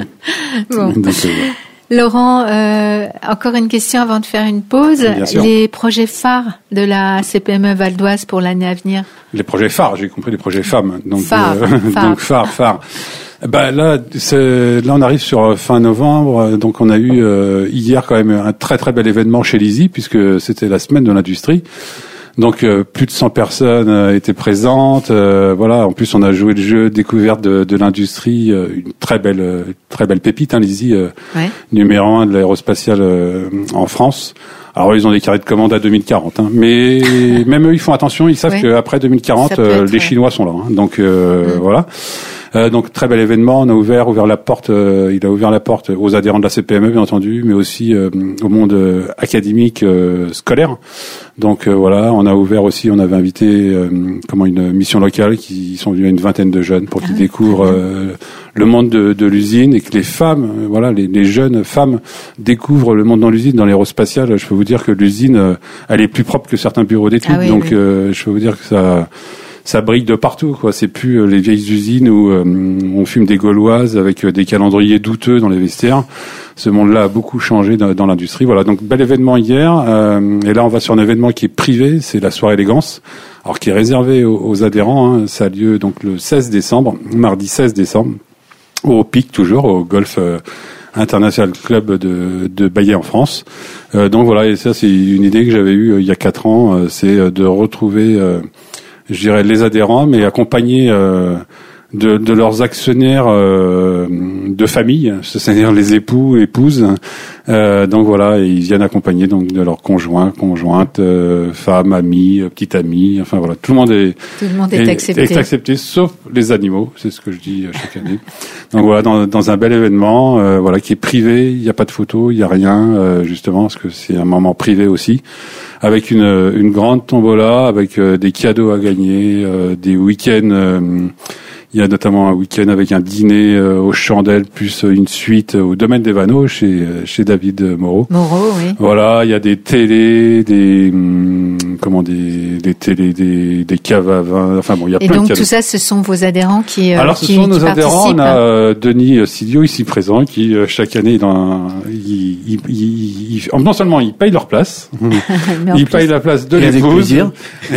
Bon. Donc, euh, Laurent, euh, encore une question avant de faire une pause. Les projets phares de la C P M E Val d'Oise pour l'année à venir. Les projets phares, j'ai compris les projets femmes. Donc phares, euh, phares. donc phares, phares. Bah là, c'est, là on arrive sur fin novembre, donc on a eu euh, hier quand même un très très bel événement chez Lizzie puisque c'était la semaine de l'industrie. Donc euh, plus de cent personnes euh, étaient présentes. Euh, voilà, en plus on a joué le jeu découverte de, de l'industrie, euh, une très belle, euh, très belle pépite, hein, Lizzie, euh, ouais. numéro un de l'aérospatiale euh, en France. Alors ils ont des carrés de commande à deux mille quarante, hein, mais même eux ils font attention, ils savent ouais. qu'après deux mille quarante, euh, être, les Chinois ouais. sont là. Hein, donc euh, mmh. voilà. Euh, donc très bel événement, on a ouvert ouvert la porte, euh, il a ouvert la porte aux adhérents de la C P M E bien entendu, mais aussi euh, au monde euh, académique euh, scolaire. Donc euh, voilà, on a ouvert aussi, on avait invité euh, comment une mission locale qui ils sont venus à une vingtaine de jeunes pour qu'ils ah, découvrent euh, le monde de, de l'usine et que les femmes, euh, voilà, les, les jeunes femmes découvrent le monde dans l'usine, dans l'aérospatiale. Je peux vous dire que l'usine, euh, elle est plus propre que certains bureaux d'études, ah oui, donc oui. Euh, je peux vous dire que ça. Ça brille de partout, quoi. C'est plus euh, les vieilles usines où euh, on fume des gauloises avec euh, des calendriers douteux dans les vestiaires. Ce monde-là a beaucoup changé dans, dans l'industrie. Voilà, donc bel événement hier. Euh, et là, on va sur un événement qui est privé, c'est la soirée élégance, alors qui est réservé aux, aux adhérents. Hein. Ça a lieu donc le seize décembre, mardi seize décembre, au P I C toujours, au Golf euh, International Club de, de Baillet en France. Euh, donc voilà, et ça c'est une idée que j'avais eue euh, il y a quatre ans, euh, c'est euh, de retrouver euh, je dirais les adhérents, mais accompagnés euh, de, de leurs actionnaires euh, de famille, c'est-à-dire les époux, épouses. Euh, donc voilà, et ils viennent accompagner donc de leurs conjoints, conjointes, euh, femmes, amis, euh, petites amies. Enfin voilà, tout le monde est tout le monde est, est accepté, est accepté, sauf les animaux. C'est ce que je dis chaque année. Donc voilà, dans, dans un bel événement, euh, voilà, qui est privé. Il n'y a pas de photos, il n'y a rien, euh, justement, parce que c'est un moment privé aussi. Avec une, une grande tombola, avec euh, des cadeaux à gagner, euh, des week-ends. Euh, il y a notamment un week-end avec un dîner euh, aux chandelles, plus une suite au domaine des Vanneaux chez chez David Moreau. Moreau, oui. Voilà, il y a des télés, des hum, comment des des télés, des des caves à vin. Enfin bon, il y a Et plein de donc cadeaux. tout ça, ce sont vos adhérents qui euh, Alors qui, ce sont nos qui adhérents. On a euh, Denis Silio ici présent qui euh, chaque année dans un, il, il, il, il, non seulement ils payent leur place, ils payent la place de l'épouse. Et,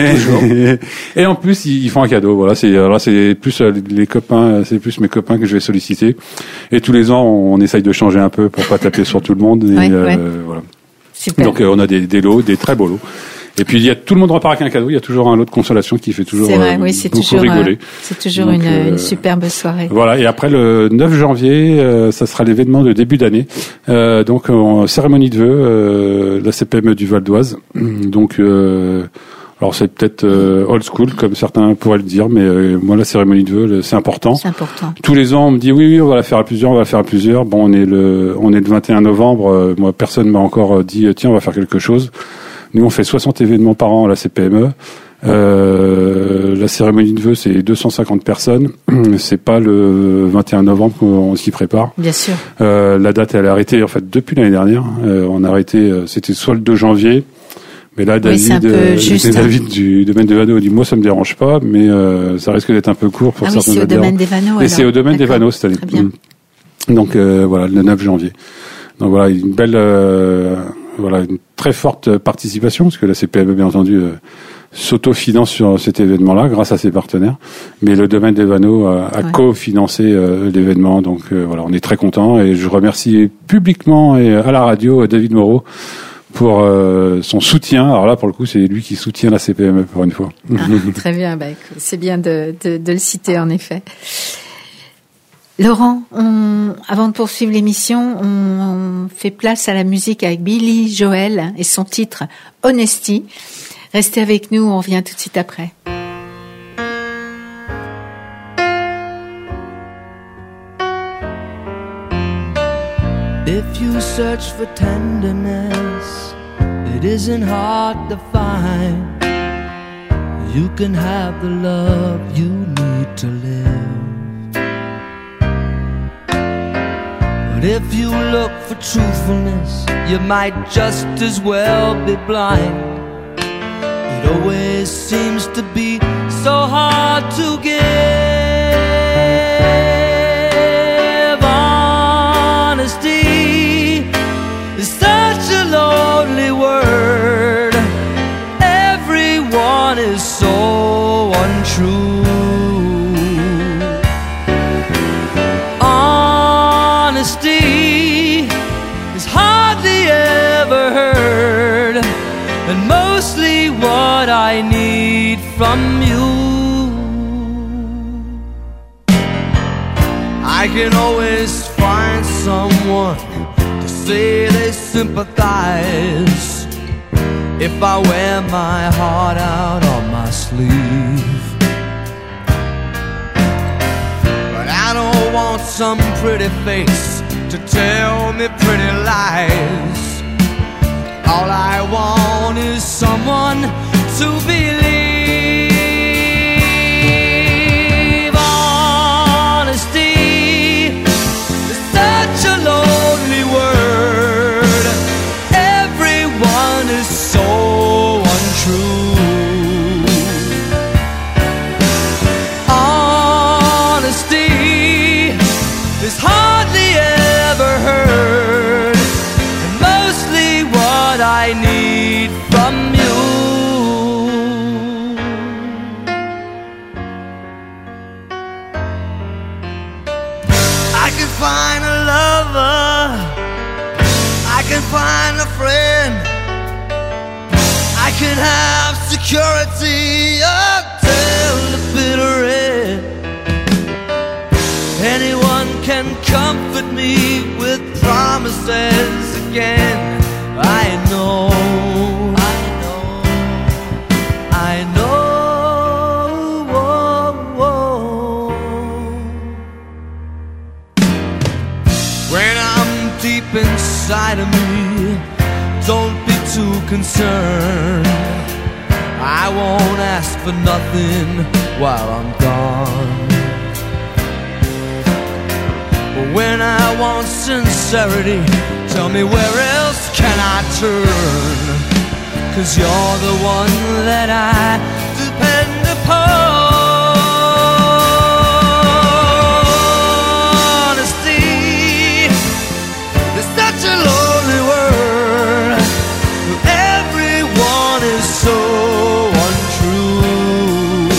et, et en plus ils, ils font un cadeau. Voilà, c'est alors c'est plus euh, les copains, c'est plus mes copains que je vais solliciter. Et tous les ans, on, on essaye de changer un peu pour pas taper sur tout le monde. Et, ouais, euh, ouais. Voilà. Super. Donc euh, on a des, des lots, des très beaux lots. Et puis il y a tout le monde repart avec un cadeau. Il y a toujours un lot de consolation qui fait toujours c'est vrai, euh, oui, c'est beaucoup toujours, rigoler. Euh, c'est toujours Donc, une, euh, une superbe soirée. Voilà. Et après le neuf janvier, euh, ça sera l'événement de début d'année. Euh, donc en cérémonie de vœux, euh, la C P M E du Val d'Oise. Donc euh, alors c'est peut-être euh, old school comme certains pourraient le dire, mais euh, moi la cérémonie de vœux c'est important. C'est important. Tous les ans on me dit oui oui on va la faire à plusieurs, on va la faire à plusieurs. Bon on est le on est le vingt et un novembre. Euh, moi personne m'a encore dit tiens on va faire quelque chose. Nous on fait soixante événements par an à la C P M E Euh, la cérémonie de vœux, c'est deux cent cinquante personnes. C'est pas le vingt et un novembre qu'on s'y prépare. Bien sûr. Euh, la date, elle est arrêtée, en fait, depuis l'année dernière. Euh, on a arrêté, euh, c'était soit le deux janvier, mais là, David, oui, euh, juste, David hein. du domaine des Vanneaux dit, moi, ça me dérange pas, mais euh, ça risque d'être un peu court pour ah certains oui, c'est au domaine des Vanneaux. Et alors. C'est au domaine D'accord. des Vanneaux cette année. Très bien. Donc euh, voilà, le neuf janvier. Donc voilà, une belle, euh, voilà, une très forte participation, parce que la C P M E, bien entendu, euh, s'autofinance sur cet événement-là grâce à ses partenaires. Mais le domaine des Vanneaux a, a ouais. co-financé euh, l'événement, donc euh, voilà, on est très contents. Et je remercie publiquement et à la radio David Moreau pour euh, son soutien. Alors là, pour le coup, c'est lui qui soutient la C P M E pour une fois. Ah, très bien, bah, c'est bien de, de, de le citer en effet. Laurent, on, avant de poursuivre l'émission, on, on fait place à la musique avec Billy Joel et son titre Honesty. Restez avec nous, on revient tout de suite après. If you search for tenderness, it isn't hard to find. You can have the love you need to live. But if you look for truthfulness, you might just as well be blind. It always seems to be so hard to give. Honesty is such a lonely word. Everyone is so untrue. Honesty is hardly ever heard, and mostly what I need from you. I can always find someone to say they sympathize if I wear my heart out on my sleeve. But I don't want some pretty face to tell me pretty lies. All I want is someone to believe. Honesty is such a lonely word. Everyone is so untrue. Honesty is hardly ever heard, and mostly what I need from you. I can find a lover, I can find a friend, I can have security until the bitter end. Anyone can comfort me with promises again. I know, I know, I know. Whoa, whoa. When I'm deep inside of me, don't be too concerned. I won't ask for nothing while I'm gone. But when I want sincerity, tell me where else can I turn? 'Cause you're the one that I depend upon. Honesty is such a lonely word. Everyone is so untrue.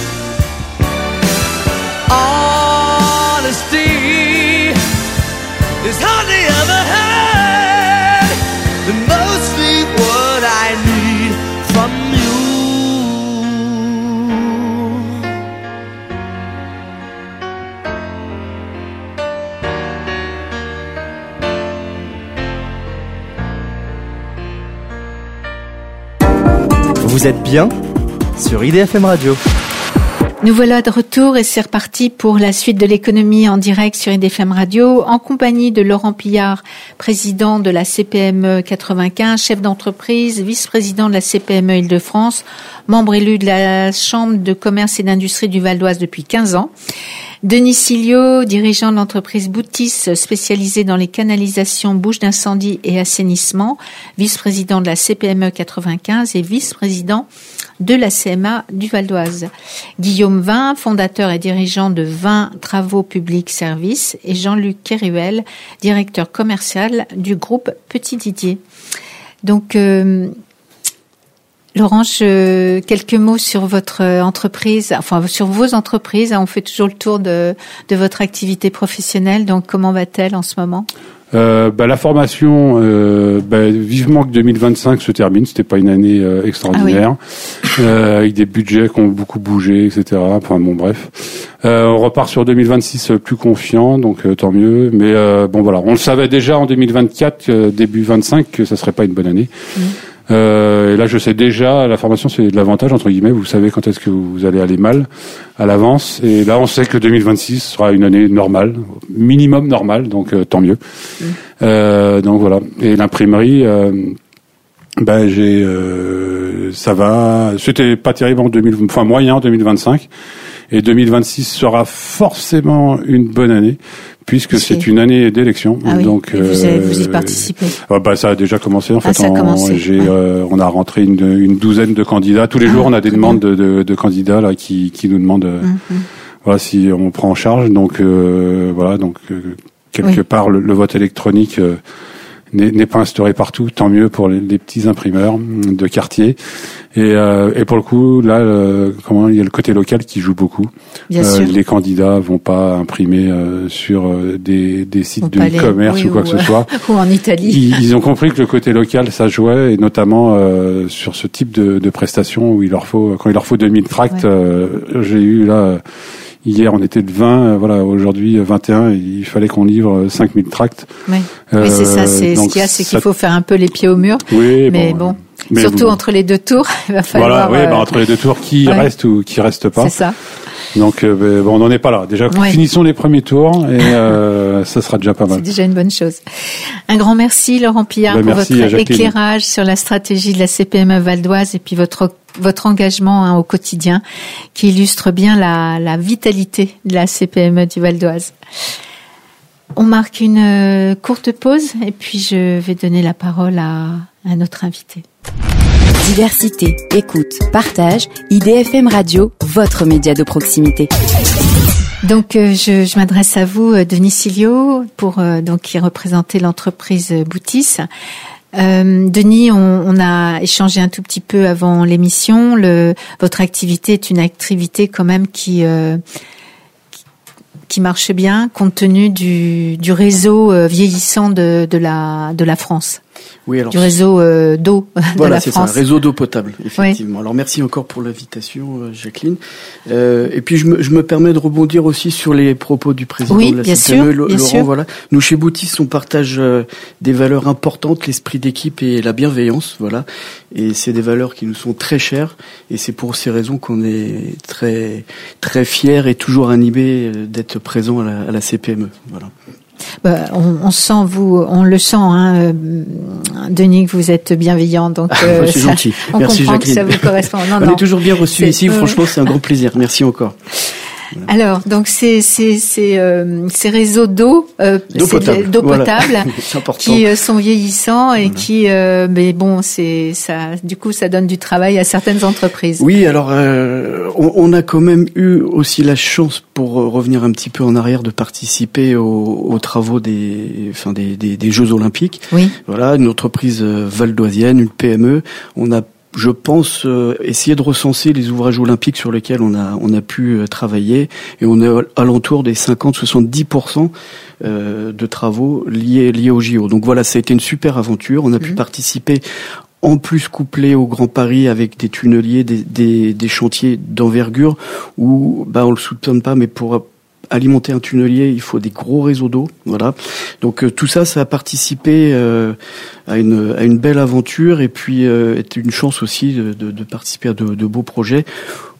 Honesty is hardly ever heard, and mostly what I need from you. Vous êtes bien sur I D F M Radio. Nous voilà de retour et c'est reparti pour la suite de l'économie en direct sur I D F M Radio en compagnie de Laurent Pillard, président de la C P M E quatre-vingt-quinze, chef d'entreprise, vice-président de la C P M E Île-de-France, membre élu de la Chambre de commerce et d'industrie du Val d'Oise depuis quinze ans. Denis Silio, dirigeant de l'entreprise Boutis, spécialisée dans les canalisations, bouches d'incendie et assainissement, vice-président de la C P M E quatre-vingt-quinze et vice-président de la C M A du Val d'Oise. Guillaume Vin, fondateur et dirigeant de Vin Travaux Publics Services, et Jean-Luc Keruel, directeur commercial du groupe Petit Didier. Donc, euh, Laurent, je, quelques mots sur votre entreprise, enfin sur vos entreprises. On fait toujours le tour de, de votre activité professionnelle. Donc, comment va-t-elle en ce moment ? Euh, bah, la formation, euh, bah, vivement que deux mille vingt-cinq se termine. C'était pas une année euh, extraordinaire, ah oui. euh, avec des budgets qui ont beaucoup bougé, et cetera. Enfin bon, bref. Euh, on repart sur deux mille vingt-six plus confiant, donc euh, tant mieux. Mais euh, bon voilà, on le savait déjà en deux mille vingt-quatre, euh, début vingt-cinq, que ça serait pas une bonne année. Mmh. Euh, et là, je sais déjà, la formation, c'est de l'avantage, entre guillemets. Vous savez quand est-ce que vous allez aller mal à l'avance. Et là, on sait que deux mille vingt-six sera une année normale, minimum normale, donc euh, tant mieux. Mmh. Euh, donc voilà. Et l'imprimerie, euh, ben j'ai, euh, ça va. C'était pas terrible en deux mille, enfin moyen en deux mille vingt-cinq. Et deux mille vingt-six sera forcément une bonne année, puisque c'est, c'est une année d'élection. Ah oui. Donc, et vous, avez, vous y participez. Euh, bah, ça a déjà commencé, en ah, fait. Ça a en, commencé. J'ai, ouais. euh, on a rentré une, une douzaine de candidats. Tous les ah, jours, on a des demandes de, de, de candidats, là, qui, qui nous demandent, mm-hmm. voilà, si on prend en charge. Donc, euh, voilà, donc, euh, quelque oui. part, le, le vote électronique, euh, N'est, n'est pas instauré partout, tant mieux pour les, les petits imprimeurs de quartier. Et, euh, et pour le coup, là, euh, comment il y a le côté local qui joue beaucoup. Bien euh, sûr. Les candidats vont pas imprimer euh, sur euh, des, des sites de e-commerce oui, ou quoi ou, que ce soit. Ou en Italie. Ils, ils ont compris que le côté local, ça jouait, et notamment euh, sur ce type de, de prestations où il leur faut, quand il leur faut deux mille tracts. Ouais. Euh, j'ai eu là. Hier, on était de vingt, voilà, aujourd'hui vingt et un, il fallait qu'on livre cinq mille tracts. Oui, euh, oui c'est ça, c'est ce qu'il y a, c'est qu'il faut faire un peu les pieds au mur. Oui, mais bon. bon, mais surtout vous... entre les deux tours, il va falloir... Voilà, oui, euh... bah, entre les deux tours, qui ouais. reste ou qui reste pas. C'est ça. Donc, euh, bon, on n'en est pas là. Déjà, ouais. finissons les premiers tours et euh, ça sera déjà pas mal. C'est déjà une bonne chose. Un grand merci, Laurent Pillard, bah, pour votre éclairage sur la stratégie de la C P M E Val d'Oise et puis votre votre engagement hein, au quotidien qui illustre bien la, la vitalité de la C P M E du Val d'Oise. On marque une euh, courte pause et puis je vais donner la parole à, à notre invité. Diversité, écoute, partage, I D F M Radio, votre média de proximité. Donc euh, je, je m'adresse à vous, euh, Denis Silio, pour euh, donc qui représentez l'entreprise Boutis. Euh, Denis, on, on a échangé un tout petit peu avant l'émission. Le, votre activité est une activité quand même qui euh, qui, qui marche bien compte tenu du, du réseau euh, vieillissant de, de la de la France. Oui, alors, du réseau euh, d'eau voilà, de la c'est France. ça, réseau d'eau potable, effectivement. Oui. Alors merci encore pour l'invitation, euh, Jacqueline. Euh, et puis je me, je me permets de rebondir aussi sur les propos du président oui, de la bien C P M E, sûr, Laurent. Bien sûr. Voilà, nous chez Boutis, on partage euh, des valeurs importantes, l'esprit d'équipe et la bienveillance. Voilà, et c'est des valeurs qui nous sont très chères. Et c'est pour ces raisons qu'on est très très fiers et toujours animés d'être présents à la, à la C P M E. Voilà. Bah, on, on sent vous, on le sent, hein, Denis, que vous êtes bienveillant, donc euh, c'est ça, gentil. On Merci, comprend Jacqueline. Que ça vous correspond. Non, on non. est toujours bien reçus ici. Euh... Franchement, c'est un grand plaisir. Merci encore. Voilà. Alors, donc ces ces ces euh, ces réseaux d'eau, euh, d'eau potable, d'eau potable voilà. qui euh, sont vieillissants et voilà. qui, euh, mais bon, c'est ça. Du coup, ça donne du travail à certaines entreprises. Oui, alors euh, on, on a quand même eu aussi la chance, pour revenir un petit peu en arrière, de participer aux, aux travaux des, enfin des, des des Jeux Olympiques. Oui. Voilà, une entreprise valdoisienne, une P M E. On a je pense euh, essayer de recenser les ouvrages olympiques sur lesquels on a on a pu euh, travailler, et on est alentour des cinquante à soixante-dix pour cent euh, de travaux liés liés au J O. Donc voilà, ça a été une super aventure. On a mmh. pu participer, en plus couplé au Grand Paris, avec des tunneliers, des des, des chantiers d'envergure où bah on le soupçonne pas, mais pour alimenter un tunnelier, il faut des gros réseaux d'eau, voilà. Donc euh, tout ça, ça a participé euh, à une à une belle aventure, et puis euh, est une chance aussi de, de, de participer à de, de beaux projets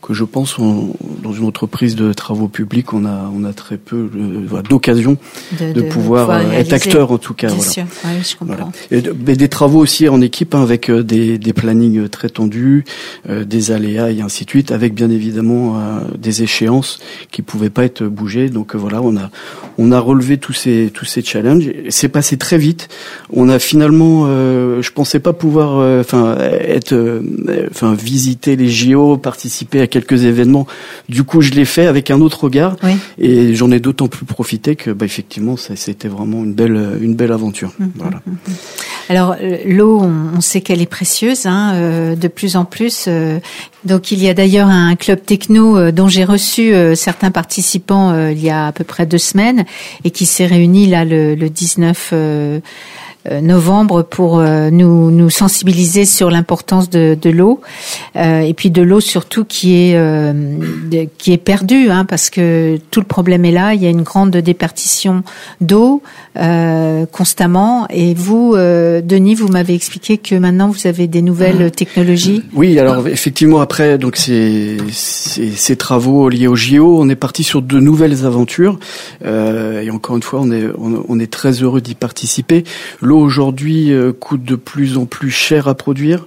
que je pense on, dans une entreprise de travaux publics, on a on a très peu de, voilà, d'occasion de, de, de pouvoir, pouvoir être acteur en tout cas. Bien voilà. sûr, oui, je comprends. Voilà. Et, mais des travaux aussi en équipe hein, avec des, des plannings très tendus, euh, des aléas et ainsi de suite, avec bien évidemment euh, des échéances qui pouvaient pas être bougées. Donc euh, voilà, on a on a relevé tous ces tous ces challenges. C'est passé très vite. On a finalement, euh, je pensais pas pouvoir, enfin euh, être, enfin euh, visiter les J O, participer à quelques événements. Du coup, je l'ai fait avec un autre regard, oui. Et j'en ai d'autant plus profité que, bah, effectivement, ça, c'était vraiment une belle, une belle aventure. Mmh, voilà. Mmh. Alors, l'eau, on, on sait qu'elle est précieuse, hein, euh, de plus en plus. Euh, donc, il y a d'ailleurs un club techno euh, dont j'ai reçu euh, certains participants euh, il y a à peu près deux semaines et qui s'est réuni là le, le dix-neuf Euh, novembre pour euh, nous nous sensibiliser sur l'importance de, de l'eau euh, et puis de l'eau surtout qui est euh, de, qui est perdue hein, parce que tout le problème est là. Il y a une grande déperdition d'eau euh, constamment. Et vous, euh, Denis, vous m'avez expliqué que maintenant vous avez des nouvelles technologies. Oui, alors effectivement après donc ces ces, ces travaux liés au J O, on est parti sur de nouvelles aventures euh, et encore une fois on est on, on est très heureux d'y participer. L'eau aujourd'hui euh, coûte de plus en plus cher à produire.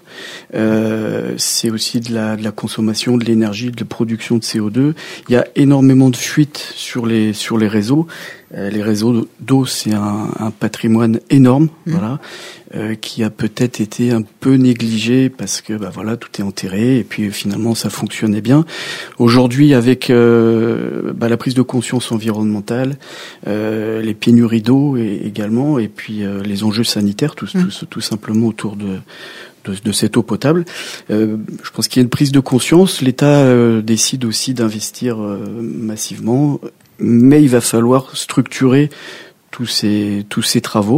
Euh, c'est aussi de la, de la consommation, de l'énergie, de la production de C O deux. Il y a énormément de fuites sur les sur les réseaux. Euh, les réseaux d'eau, c'est un, un patrimoine énorme, mmh. voilà, euh, qui a peut-être été un peu négligé parce que bah voilà tout est enterré et puis finalement ça fonctionnait bien. Aujourd'hui, avec euh, bah, la prise de conscience environnementale, euh, les pénuries d'eau et, également, et puis euh, les enjeux sanitaires, tout, mmh. tout, tout simplement autour de De, de cette eau potable. Euh, je pense qu'il y a une prise de conscience. L'État euh, décide aussi d'investir euh, massivement, mais il va falloir structurer tous ces tous ces travaux.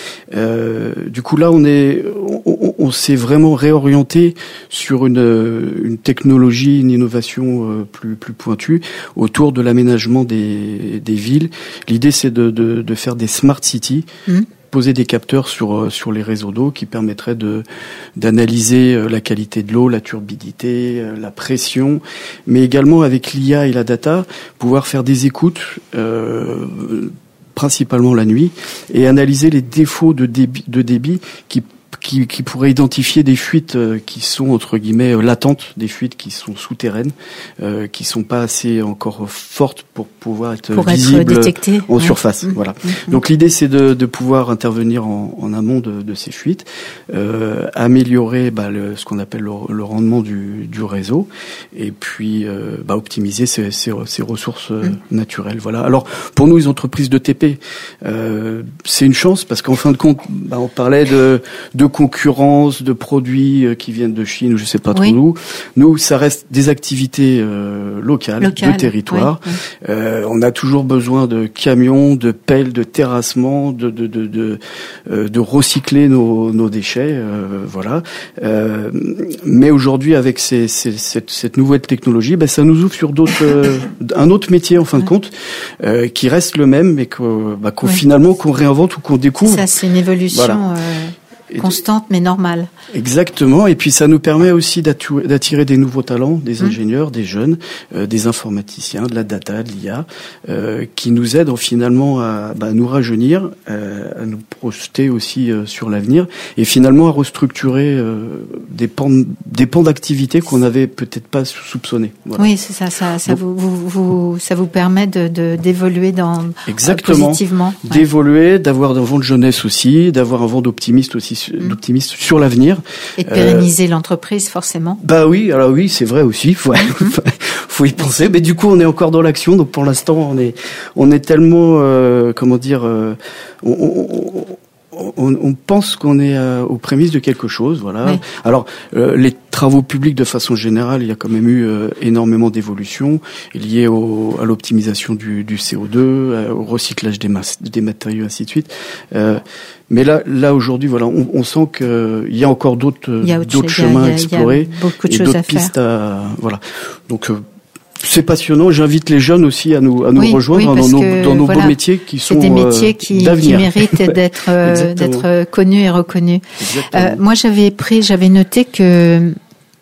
Euh, du coup, là, on est on, on s'est vraiment réorienté sur une une technologie, une innovation euh, plus plus pointue autour de l'aménagement des des villes. L'idée, c'est de de, de faire des smart cities. Mmh. Poser des capteurs sur sur les réseaux d'eau qui permettraient de d'analyser la qualité de l'eau, la turbidité, la pression, mais également avec l'I A et la data, pouvoir faire des écoutes euh, principalement la nuit et analyser les défauts de débit de débit qui Qui, qui pourrait identifier des fuites euh, qui sont entre guillemets euh, latentes, des fuites qui sont souterraines, euh, qui sont pas assez encore fortes pour pouvoir être pour visibles être détectées en ouais. surface. Mmh. Voilà. Mmh. Donc l'idée c'est de, de pouvoir intervenir en, en amont de, de ces fuites, euh, améliorer bah, le, ce qu'on appelle le, le rendement du, du réseau, et puis euh, bah, optimiser ces, ces, ces ressources mmh. naturelles. Voilà. Alors pour nous les entreprises de T P, euh, c'est une chance parce qu'en fin de compte, bah, on parlait de de concurrence, de produits qui viennent de Chine ou je sais pas trop oui. d'où. Nous, ça reste des activités euh, locales, Local, de territoire. Oui, oui. Euh, on a toujours besoin de camions, de pelles, de terrassements, de de de de, euh, de recycler nos nos déchets, euh, voilà. Euh, mais aujourd'hui, avec ces, ces, cette cette nouvelle technologie, ben ça nous ouvre sur d'autres euh, un autre métier en fin de compte, euh, qui reste le même, mais qu'on bah, qu'on oui. finalement qu'on réinvente ou qu'on découvre. Ça, c'est une évolution. Voilà. Euh... constante mais normale. Exactement, et puis ça nous permet aussi d'attirer des nouveaux talents, des ingénieurs, mmh. des jeunes, euh, des informaticiens, de la data, de l'I A, euh, qui nous aident finalement à bah, nous rajeunir, euh, à nous projeter aussi euh, sur l'avenir, et finalement à restructurer euh, des pans, des pans d'activité qu'on n'avait peut-être pas soupçonnés. Voilà. Oui, c'est ça, ça, ça Donc, vous, vous, vous, ça vous permet de, de d'évoluer dans exactement, euh, positivement, d'évoluer, ouais. d'avoir un vent de jeunesse aussi, d'avoir un vent d'optimiste aussi. d'optimisme sur l'avenir. Et de pérenniser euh, l'entreprise, forcément. Bah oui, alors oui, c'est vrai aussi, faut, faut y penser. Mais du coup, on est encore dans l'action, donc pour l'instant, on est, on est tellement, euh, comment dire, euh, on, on, on, on pense qu'on est euh, aux prémices de quelque chose, voilà. Oui. Alors, euh, les travaux publics, de façon générale, il y a quand même eu euh, énormément d'évolutions liées au, à l'optimisation du, du C O deux, euh, au recyclage des, mas- des matériaux, ainsi de suite. Euh, Mais là, là aujourd'hui, voilà, on, on sent qu'il y a encore d'autres, a d'autres chemins à explorer et d'autres à pistes à, voilà. Donc, euh, c'est passionnant. J'invite les jeunes aussi à nous, à nous oui, rejoindre oui, dans nos, que, dans nos voilà, beaux métiers qui sont des métiers qui, d'avenir. qui méritent d'être, euh, d'être connus et reconnus. Euh, moi, j'avais pris, j'avais noté que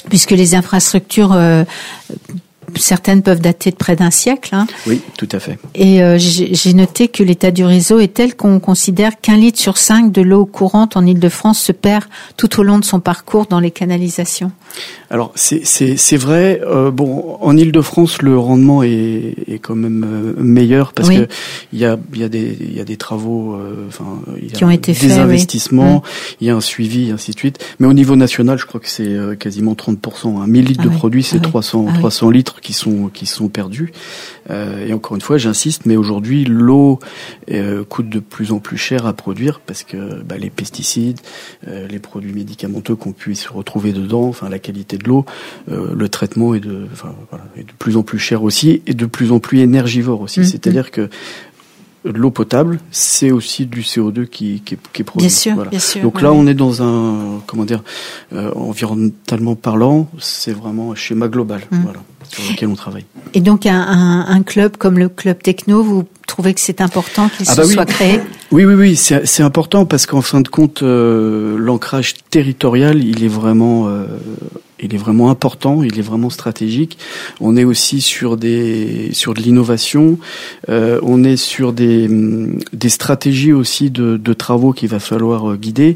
puisque les infrastructures, euh, certaines peuvent dater de près d'un siècle. Hein. Oui, tout à fait. Et euh, j'ai, j'ai noté que l'état du réseau est tel qu'on considère qu'un litre sur cinq de l'eau courante en Île-de-France se perd tout au long de son parcours dans les canalisations. Alors c'est c'est c'est vrai. Euh, bon, en Île-de-France, le rendement est est quand même euh, meilleur parce oui. que il y a il y a des il y a des travaux, enfin euh, il y a qui ont été des faits, investissements, oui. il y a un suivi, ainsi de suite. Mais au niveau national, je crois que c'est euh, quasiment trente pour cent. Hein. mille litres ah de oui. produits, c'est ah trois cents ah trois cents oui. litres qui sont qui sont perdus. Euh, et encore une fois, j'insiste, mais aujourd'hui, l'eau euh, coûte de plus en plus cher à produire parce que bah, les pesticides, euh, les produits médicamenteux qu'on puisse se retrouver dedans, enfin la qualité de l'eau, euh, le traitement est de, enfin, voilà, est de plus en plus cher aussi et de plus en plus énergivore aussi. Mmh, C'est-à-dire mmh. que l'eau potable, c'est aussi du C O deux qui, qui, est, qui est produit. Bien sûr, voilà. bien sûr. Donc ouais, là, ouais. on est dans un, comment dire, euh, environnementalement parlant, c'est vraiment un schéma global, mmh. voilà, sur lequel on travaille. Et donc un, un, un club comme le club Techno, vous trouvez que c'est important qu'il ah se bah oui. soit créé ? Oui, oui, oui, c'est, c'est important parce qu'en fin de compte, euh, l'ancrage territorial, il est vraiment, euh, il est vraiment important, il est vraiment stratégique. On est aussi sur des, sur de l'innovation. Euh, on est sur des, des stratégies aussi de, de travaux qu'il va falloir guider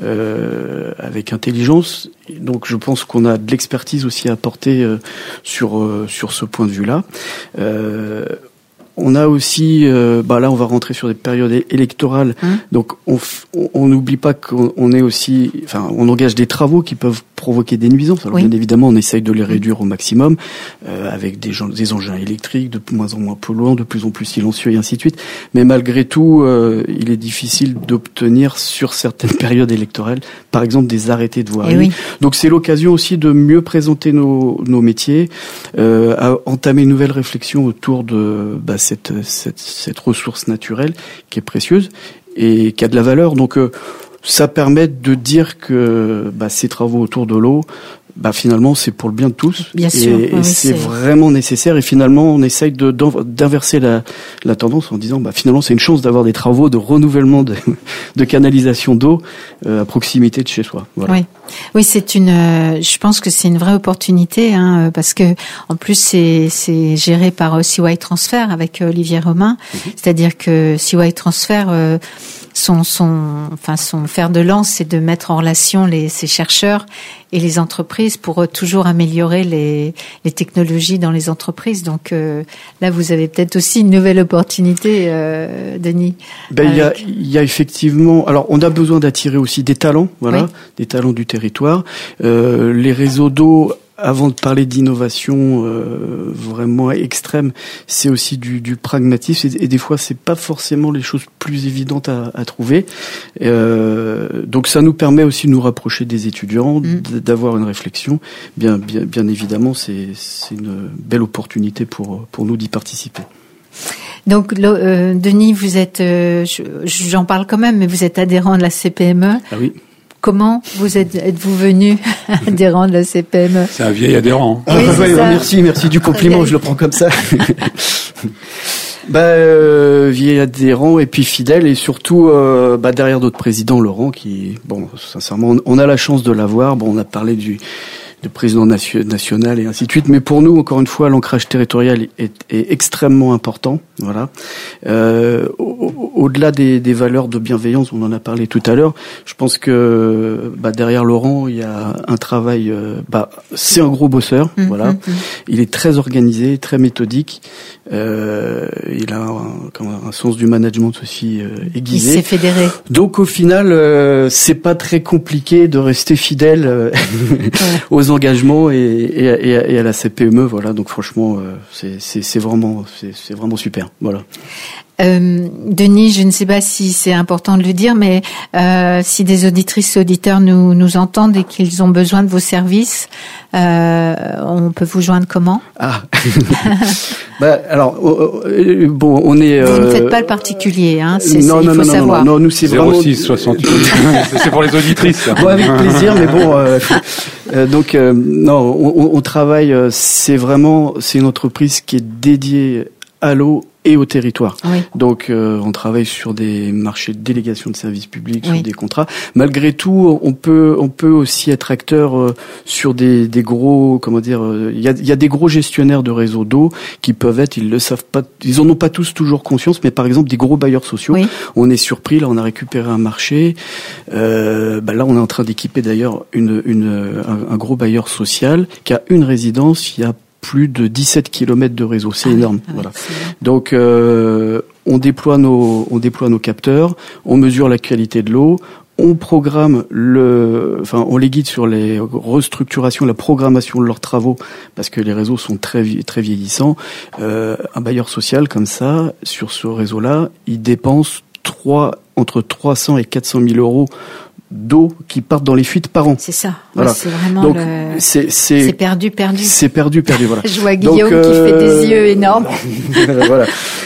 euh, avec intelligence. Donc, je pense qu'on a de l'expertise aussi à apporter euh, sur euh, sur ce point de vue-là. Euh, On a aussi, euh, bah là, on va rentrer sur des périodes électorales, mmh. donc on on n'oublie pas qu'on est aussi, enfin, on engage des travaux qui peuvent provoquer des nuisances. Alors oui. bien évidemment, on essaye de les réduire au maximum euh, avec des, gens, des engins électriques de moins en moins polluants, de plus en plus silencieux et ainsi de suite. Mais malgré tout, euh, il est difficile d'obtenir sur certaines périodes électorales, par exemple, des arrêtés de voirie. Oui. Donc c'est l'occasion aussi de mieux présenter nos, nos métiers, euh, à entamer une nouvelle réflexion autour de bah, cette, cette, cette ressource naturelle qui est précieuse et qui a de la valeur. Donc euh, ça permet de dire que bah, ces travaux autour de l'eau, bah finalement c'est pour le bien de tous. Bien et, sûr, et oui, c'est, c'est vraiment nécessaire. Et finalement on essaye de, d'inverser la, la tendance en disant bah finalement c'est une chance d'avoir des travaux de renouvellement de, de canalisation d'eau euh, à proximité de chez soi. Voilà. Oui, oui, c'est une. Euh, je pense que c'est une vraie opportunité hein, parce que en plus c'est c'est géré par euh, Seaway Transfer avec euh, Olivier Romain. Mm-hmm. C'est-à-dire que Seaway Transfer euh, son son enfin son fer de lance, c'est de mettre en relation les ces chercheurs et les entreprises pour toujours améliorer les, les technologies dans les entreprises. Donc euh, là, vous avez peut-être aussi une nouvelle opportunité, euh, Denis. Ben il y a, il y a effectivement. Alors, on a besoin d'attirer aussi des talents, voilà, oui. des talents du territoire. Euh, les réseaux d'eau. Avant de parler d'innovation euh, vraiment extrême, c'est aussi du, du pragmatisme et, et des fois c'est pas forcément les choses plus évidentes à, à trouver. Euh, donc ça nous permet aussi de nous rapprocher des étudiants, mmh. d'avoir une réflexion. Bien, bien, bien évidemment, c'est, c'est une belle opportunité pour pour nous d'y participer. Donc, euh, Denis, vous êtes, euh, j'en parle quand même, mais vous êtes adhérent de la C P M E. Ah oui. Comment vous êtes, êtes-vous venu adhérent de la C P M E ? C'est un vieil adhérent. Ah, oui, bah, bah, merci, merci du compliment, je le prends comme ça. bah, euh, vieil adhérent et puis fidèle et surtout euh, bah, derrière notre président Laurent qui, bon, sincèrement, on, on a la chance de l'avoir. Bon, on a parlé du de président nation, national et ainsi de suite. Mais pour nous, encore une fois, l'ancrage territorial est, est extrêmement important. Voilà. Euh, au, au-delà des, des valeurs de bienveillance, on en a parlé tout à l'heure. Je pense que bah, derrière Laurent, il y a un travail. Euh, bah, c'est un gros bosseur. Mmh, voilà. Mmh, mmh. Il est très organisé, très méthodique. Euh, il a un, un sens du management aussi euh, aiguisé. Il s'est fédéré. Donc au final, euh, c'est pas très compliqué de rester fidèle euh, ouais. aux engagements et, et, et, à, et à la C P M E. Voilà. Donc franchement, euh, c'est, c'est, c'est vraiment, c'est, c'est vraiment super. Voilà. Euh, Denis, je ne sais pas si c'est important de le dire, mais euh, si des auditrices et auditeurs nous, nous entendent et qu'ils ont besoin de vos services, euh, on peut vous joindre comment ? Ah, bah alors euh, bon, on est. Euh... Vous ne faites pas le particulier, hein c'est, non, c'est, non, il faut non, savoir. non, non, nous c'est zéro six soixante-huit C'est pour les auditrices. Bon, avec plaisir, mais bon. Euh, euh, donc euh, non, on, on travaille. C'est vraiment, c'est une entreprise qui est dédiée à l'eau et au territoire. Oui. Donc euh, on travaille sur des marchés de délégation de services publics, oui. sur des contrats. Malgré tout, on peut on peut aussi être acteur euh, sur des des gros comment dire il euh, y a il y a des gros gestionnaires de réseaux d'eau qui peuvent être, ils le savent pas, ils en ont pas tous toujours conscience, mais par exemple des gros bailleurs sociaux. Oui. On est surpris, là on a récupéré un marché. Euh, bah là on est en train d'équiper d'ailleurs une une un, un gros bailleur social qui a une résidence, il y a plus de dix-sept kilomètres de réseau, c'est ah énorme. Oui, voilà. C'est Donc euh, on déploie nos on déploie nos capteurs, on mesure la qualité de l'eau, on programme le enfin on les guide sur les restructurations, la programmation de leurs travaux parce que les réseaux sont très très vieillissants. Euh, un bailleur social comme ça sur ce réseau-là, il dépense trois entre trois cents et quatre cent mille euros d'eau qui partent dans les fuites par an. C'est ça. Voilà. Ouais, c'est vraiment Donc, le... c'est, c'est, c'est perdu, perdu. C'est perdu, perdu, voilà. Je vois Guillaume Donc, euh... qui fait des yeux énormes. Voilà.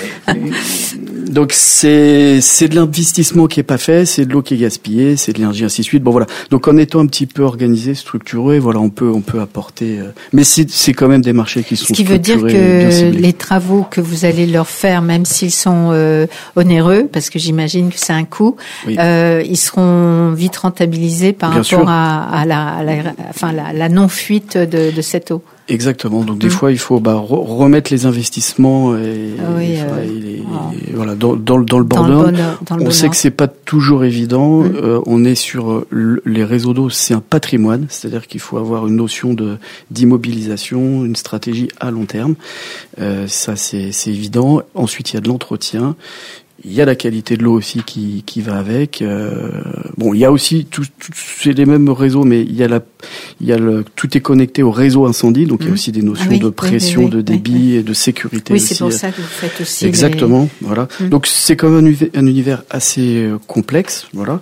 Donc c'est c'est de l'investissement qui est pas fait, c'est de l'eau qui est gaspillée, c'est de l'énergie, ainsi de suite. Bon voilà. Donc en étant un petit peu organisé, structuré, voilà, on peut on peut apporter. Euh... Mais c'est c'est quand même des marchés qui sont. Ce qui veut dire que les travaux que vous allez leur faire, même s'ils sont euh, onéreux, parce que j'imagine que c'est un coût, oui. euh, ils seront vite rentabilisés par Bien rapport à, à la, à la enfin la, la non fuite de, de cette eau. Exactement. Donc des mmh. fois, il faut bah, re- remettre les investissements et, oui, et, euh, et, les, oh. et voilà dans, dans, dans le dans border. Le bonheur, dans le on bonheur. sait que c'est pas toujours évident. Mmh. Euh, on est sur le, les réseaux d'eau, c'est un patrimoine, c'est-à-dire qu'il faut avoir une notion de d'immobilisation, une stratégie à long terme. Euh, ça, c'est, c'est évident. Ensuite, il y a de l'entretien. Il y a la qualité de l'eau aussi qui qui va avec. Euh, bon, il y a aussi tout, tout c'est les mêmes réseaux, mais il y a la il y a le tout est connecté au réseau incendie, donc mmh. il y a aussi des notions ah oui, de pression, oui, oui, de débit oui, oui. et de sécurité. Oui, aussi. c'est pour ça que vous faites aussi. Exactement, les... voilà. Mmh. Donc c'est quand même un univers, un univers assez complexe, voilà.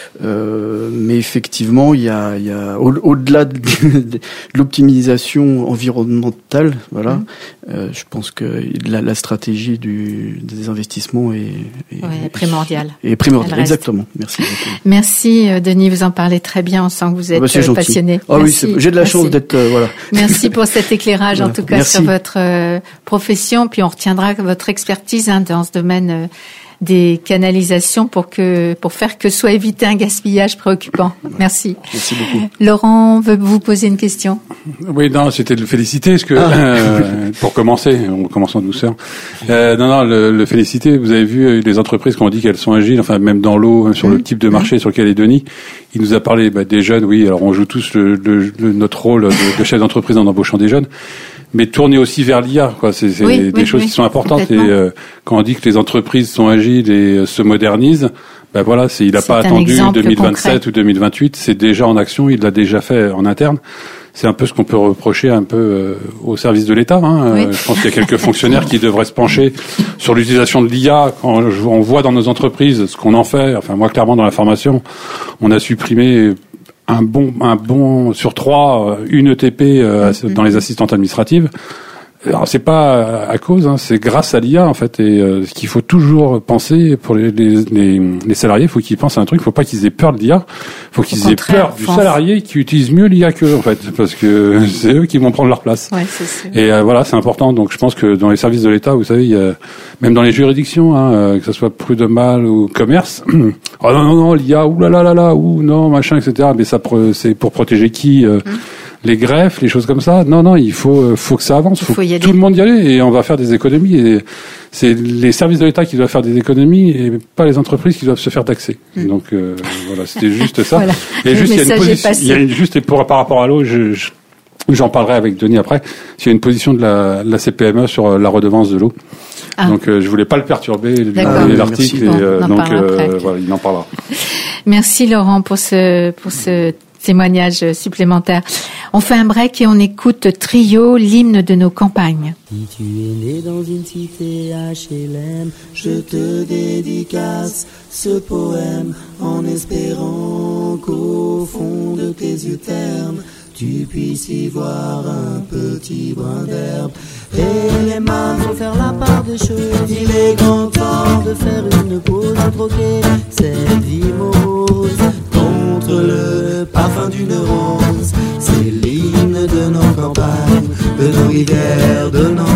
Euh, mais effectivement, il y a il y a au, au-delà de, de l'optimisation environnementale, voilà. Mmh. Euh, je pense que la, la stratégie du des investissements est Et, ouais, primordial. Et primordial, exactement. Merci beaucoup. Merci Denis, vous en parlez très bien. On sent que vous êtes ah bah passionné. Ah oui, c'est, j'ai de la Merci. chance d'être euh, voilà. Merci pour cet éclairage voilà. en tout cas Merci. sur votre euh, profession. Puis on retiendra votre expertise hein, dans ce domaine euh, des canalisations pour que pour faire que soit évité un gaspillage préoccupant. Merci. Merci beaucoup. Laurent veut vous poser une question. Oui, non, c'était de le féliciter, parce que ah. euh, pour commencer, on commence en douceur. Euh, non, non, le, le féliciter. Vous avez vu les entreprises qui ont dit qu'elles sont agiles, enfin même dans l'eau, même sur mmh. le type de marché mmh. sur lequel est Denis. Il nous a parlé bah, des jeunes. Oui, alors on joue tous le, le, le, notre rôle de, de chef d'entreprise en embauchant des jeunes. Mais tourner aussi vers l'I A, quoi. C'est, c'est oui, des oui, choses oui, qui sont importantes. Et euh, quand on dit que les entreprises sont agiles et euh, se modernisent, ben voilà, c'est, il n'a pas attendu deux mille vingt-sept concret. Ou deux mille vingt-huit. C'est déjà en action. Il l'a déjà fait en interne. C'est un peu ce qu'on peut reprocher un peu euh, au service de l'État. Hein. Oui. Euh, je pense qu'il y a quelques fonctionnaires qui devraient se pencher sur l'utilisation de l'I A. Quand on voit dans nos entreprises ce qu'on en fait. Enfin, moi, clairement, dans la formation, on a supprimé un bon, un bon sur trois, une E T P euh, mmh. dans les assistantes administratives. Alors c'est pas à cause, hein, c'est grâce à l'I A en fait. Et euh, ce qu'il faut toujours penser pour les, les, les, les salariés, il faut qu'ils pensent à un truc. Il faut pas qu'ils aient peur de l'I A. Il faut qu'ils aient peur du salarié qui utilise mieux l'I A qu'eux en fait, parce que c'est eux qui vont prendre leur place. Ouais, c'est sûr. Et euh, voilà, c'est important. Donc je pense que dans les services de l'État, vous savez, il y a, même dans les juridictions, hein, euh, que ce soit prud'homal ou commerce. Oh non non non, l'I A, ouh là là là là, ouh non machin, et cetera. Mais ça, c'est pour protéger qui euh, hum. Les greffes, les choses comme ça. Non, non, il faut, faut que ça avance. Il faut, faut que tout le monde y aille et on va faire des économies. Et c'est les services de l'État qui doivent faire des économies et pas les entreprises qui doivent se faire taxer. Mmh. Donc euh, voilà, c'était juste ça. Voilà. Et juste, il y a une position. Il y a une, juste et pour par rapport à l'eau, je, je, j'en parlerai avec Denis après. Il y a une position de la, de la C P M E sur la redevance de l'eau. Ah. Donc euh, je voulais pas le perturber, lui donner l'article. Et, euh, bon, donc euh, voilà, il en parlera. Merci Laurent pour ce pour ce témoignage supplémentaire. On fait un break et on écoute Trio, l'hymne de nos campagnes. Si tu es né dans une cité H L M, je te dédicace ce poème en espérant qu'au fond de tes yeux ternes, tu puisses y voir un petit brin d'herbe. Et les mains vont faire la part des choses. Il est grand temps de faire une pause, de troquer cette vie morose contre le parfum d'une rose. C'est l'hymne de nos campagnes, de nos rivières, de nos montagnes.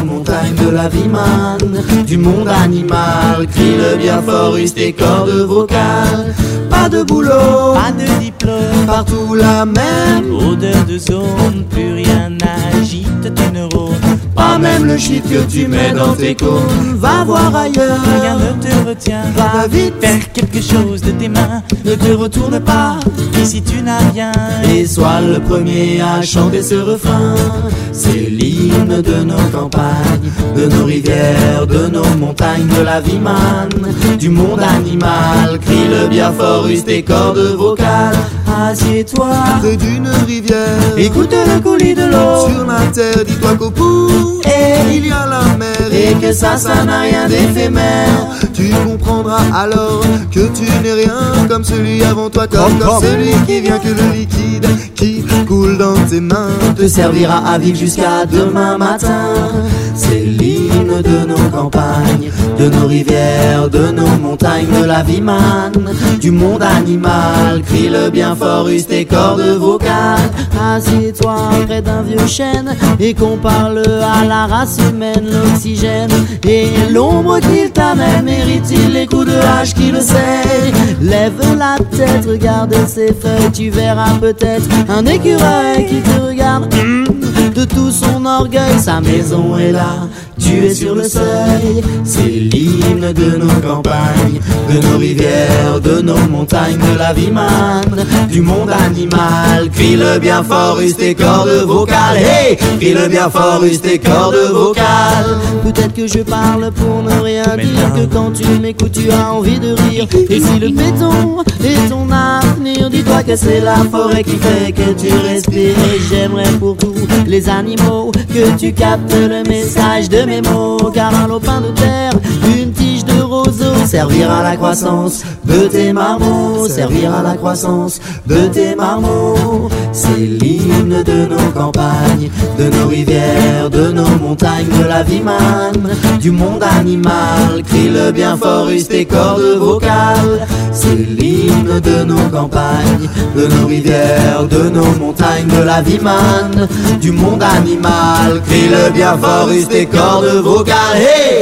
montagne de la vie manne, du monde animal, crie le bien fort, use tes cordes vocales. Pas de boulot, pas de diplôme, partout la même odeur de zone, plus rien n'agite tes neurones. Pas même le shit que tu mets dans tes cônes. Va voir ailleurs, rien ne te retient. Va vite, faire quelque chose de tes mains. Ne te retourne pas, ici tu n'as rien. Et sois le premier à chanter ce refrain. C'est l'hymne de nos campagnes, de nos rivières, de nos montagnes, de la vie manne, du monde animal. Crie le bien fort, use tes cordes vocales. Assieds-toi près d'une rivière, écoute le coulis de l'eau. Sur la terre, dis-toi qu'au bout et il y a la mer, et que ça, ça n'a rien d'éphémère. Tu comprendras alors que tu n'es rien comme celui avant toi, comme, comme celui qui vient, que le liquide qui coule dans tes mains te servira à vivre jusqu'à demain matin. C'est l'hymne de nos campagnes, de nos rivières, de nos montagnes, de la vie manne, du monde animal. Crie le bien fort, use tes cordes vocales. Assieds-toi près d'un vieux chêne et qu'on parle à la race humaine. L'oxygène et l'ombre qu'il t'amène, mérite-t-il les coups de hache qui le sait? Lève la tête, regarde ses feuilles, tu verras peut-être un écureuil qui te regarde. De tout son orgueil, sa maison est là, tu es sur le seuil. C'est l'hymne de nos campagnes, de nos rivières, de nos montagnes, de la vie manne, du monde animal. Crie le bien fort, use tes cordes vocales. Hey, crie le bien fort, use tes cordes vocales. Peut-être que je parle pour ne rien Mais dire, non. que quand tu m'écoutes tu as envie de rire. Et si le béton est ton avenir, dis-toi que c'est la forêt qui fait que tu respires. Et j'aimerais pour tous les animaux que tu captes le message de mes mots. Car un lopin de terre, une tige de roseau, Servira à la croissance de tes marmots, servira à la croissance de tes marmots. C'est l'hymne de nos campagnes, de nos rivières, de nos montagnes, de la vie manne, du monde animal. Crie le bien fort, use tes cordes vocales. C'est l'hymne de nos campagnes, de nos rivières, de nos montagnes, de la vie manne, du monde animal. Crie le bien fort, use tes cordes vocales. Hey!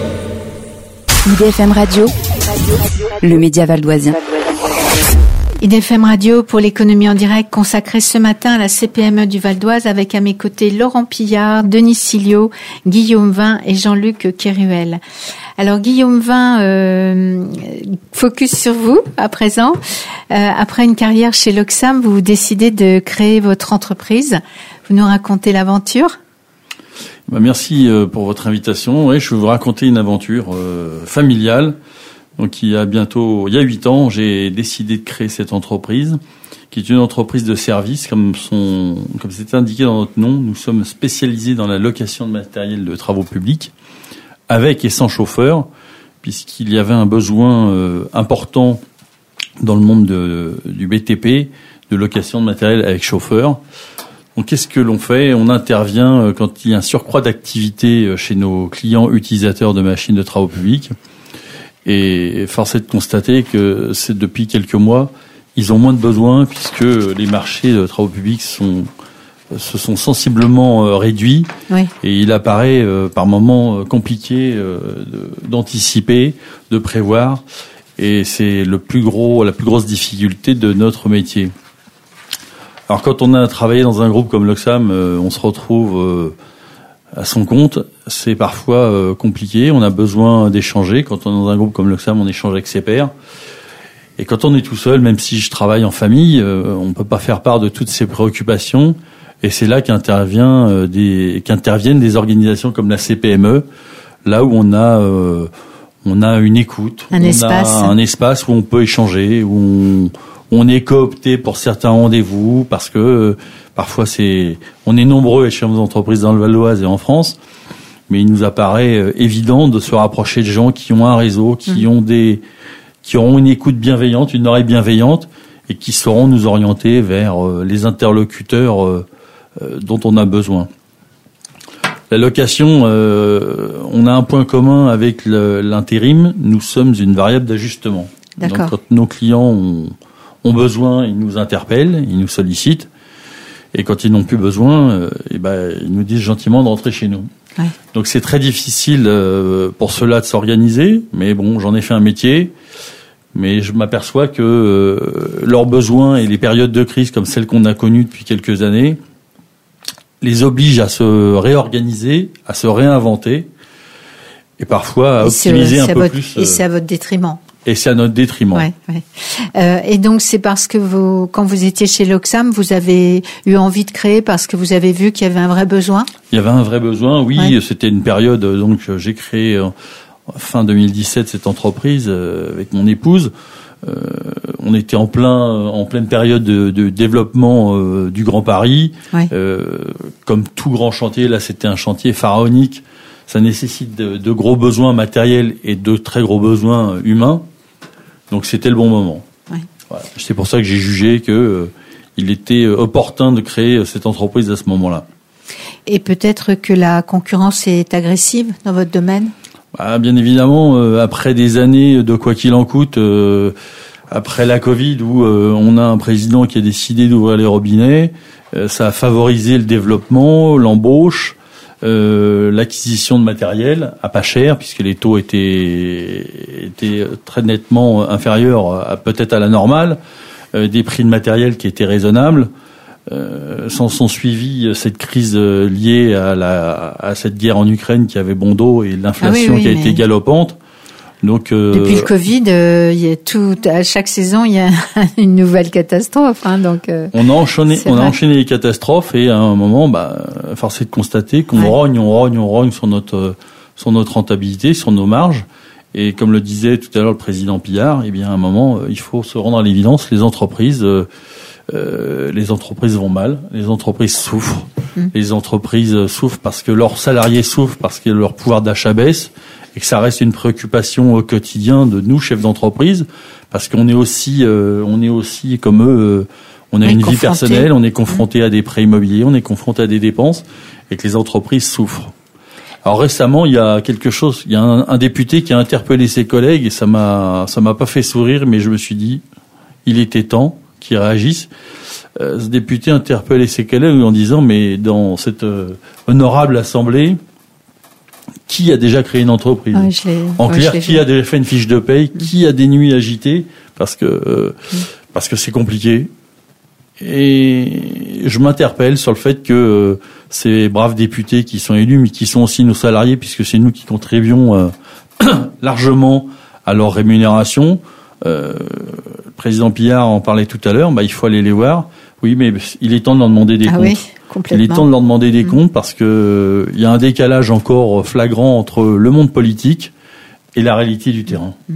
I D F M Radio, le média valdoisien. I D F M Radio pour l'économie en direct consacrée ce matin à la C P M E du Val d'Oise avec à mes côtés Laurent Pillard, Denis Silio, Guillaume Vin et Jean-Luc Kéruel. Alors Guillaume Vin, euh, focus sur vous à présent. Euh, après une carrière chez l'Oxam, vous décidez de créer votre entreprise. Vous nous racontez l'aventure ? Bah, merci pour votre invitation. Ouais, je vais vous raconter une aventure euh, familiale. Donc, il y a bientôt, il y a huit ans, j'ai décidé de créer cette entreprise, qui est une entreprise de service, comme son, comme c'est indiqué dans notre nom. Nous sommes spécialisés dans la location de matériel de travaux publics, avec et sans chauffeur, puisqu'il y avait un besoin euh, important dans le monde de, du B T P, de location de matériel avec chauffeur. Donc, qu'est-ce que l'on fait? On intervient quand il y a un surcroît d'activité chez nos clients utilisateurs de machines de travaux publics. Et force est de constater que c'est depuis quelques mois, ils ont moins de besoins puisque les marchés de travaux publics sont, se sont sensiblement réduits. Oui. Et il apparaît par moments compliqué d'anticiper, de prévoir. Et c'est le plus gros, la plus grosse difficulté de notre métier. Alors quand on a travaillé dans un groupe comme l'Oxam, on se retrouve à son compte. C'est parfois compliqué. On a besoin d'échanger. Quand on est dans un groupe comme l'Oxam, on échange avec ses pairs. Et quand on est tout seul, même si je travaille en famille, on ne peut pas faire part de toutes ces préoccupations. Et c'est là qu'intervient des, qu'interviennent des organisations comme la C P M E, là où on a euh, on a une écoute, un on espace, a un espace où on peut échanger, où on On est coopté pour certains rendez-vous parce que euh, parfois c'est, on est nombreux chez nos entreprises dans le Val d'Oise et en France, mais il nous apparaît euh, évident de se rapprocher de gens qui ont un réseau, qui mmh. ont des, qui auront une écoute bienveillante, une oreille bienveillante et qui sauront nous orienter vers euh, les interlocuteurs euh, euh, dont on a besoin. La location, euh, on a un point commun avec le, l'intérim, nous sommes une variable d'ajustement. D'accord. Donc quand nos clients ont ont besoin, ils nous interpellent, ils nous sollicitent, et quand ils n'ont plus besoin, euh, et ben, ils nous disent gentiment de rentrer chez nous. Ouais. Donc c'est très difficile euh, pour ceux-là de s'organiser, mais bon, j'en ai fait un métier. Mais je m'aperçois que euh, leurs besoins et les périodes de crise comme celles qu'on a connues depuis quelques années les obligent à se réorganiser, à se réinventer et parfois à et optimiser c'est, un c'est peu votre, plus. Et c'est à votre détriment. Et c'est à notre détriment. Ouais, ouais. Euh, et donc c'est parce que vous, quand vous étiez chez l'Oxam, vous avez eu envie de créer parce que vous avez vu qu'il y avait un vrai besoin. Il y avait un vrai besoin, oui. Ouais. C'était une période, donc j'ai créé euh, fin deux mille dix-sept cette entreprise euh, avec mon épouse. Euh, on était en plein, en pleine période de, de développement euh, du Grand Paris. Ouais. Euh, comme tout grand chantier, là c'était un chantier pharaonique. Ça nécessite de, de gros besoins matériels et de très gros besoins humains. Donc c'était le bon moment. Ouais. Voilà. C'est pour ça que j'ai jugé que euh, il était opportun de créer cette entreprise à ce moment-là. Et peut-être que la concurrence est agressive dans votre domaine ? Bah, bien évidemment, euh, après des années de quoi qu'il en coûte, euh, après la Covid où euh, on a un président qui a décidé d'ouvrir les robinets, euh, ça a favorisé le développement, l'embauche, euh, l'acquisition de matériel à pas cher puisque les taux étaient étaient très nettement inférieurs à peut-être à la normale, euh, des prix de matériel qui étaient raisonnables. Euh, s'en sont suivis cette crise liée à, la, à cette guerre en Ukraine qui avait bon dos et l'inflation ah oui, oui, qui a mais... été galopante. Donc euh, depuis le Covid, euh, il y a tout à chaque saison il y a une nouvelle catastrophe. Hein, donc euh, on a enchaîné, on a enchaîné les catastrophes et à un moment, bah, force est de constater qu'on ouais. rogne, on rogne, on rogne sur notre sur notre rentabilité, sur nos marges. Et comme le disait tout à l'heure le président Pillard, eh bien à un moment, il faut se rendre à l'évidence, les entreprises. Euh, Euh, les entreprises vont mal, les entreprises souffrent, mmh. les entreprises souffrent parce que leurs salariés souffrent, parce que leur pouvoir d'achat baisse et que ça reste une préoccupation au quotidien de nous chefs d'entreprise parce qu'on est aussi, euh, on est aussi comme eux, euh, on a on une vie personnelle, on est confronté mmh. à des prêts immobiliers, on est confronté à des dépenses et que les entreprises souffrent. Alors récemment, il y a quelque chose, il y a un, un député qui a interpellé ses collègues et ça m'a, ça m'a pas fait sourire, mais je me suis dit, il était temps qui réagissent. Euh, ce député interpellait ses collègues en disant mais dans cette euh, honorable assemblée, qui a déjà créé une entreprise ? Ouais, je l'ai, en ouais, clair, je l'ai qui vu. a déjà fait une fiche de paye ? Mmh. Qui a des nuits agitées ? Parce que euh, mmh. parce que c'est compliqué. Et je m'interpelle sur le fait que euh, ces braves députés qui sont élus, mais qui sont aussi nos salariés, puisque c'est nous qui contribuons euh, largement à leur rémunération. Euh, le président Pillard en parlait tout à l'heure, bah, il faut aller les voir. Oui, mais il est temps de leur demander des ah comptes. Oui, complètement. Il est temps de leur demander des mmh. comptes parce que euh, il y a un décalage encore flagrant entre le monde politique et la réalité du terrain. Mmh.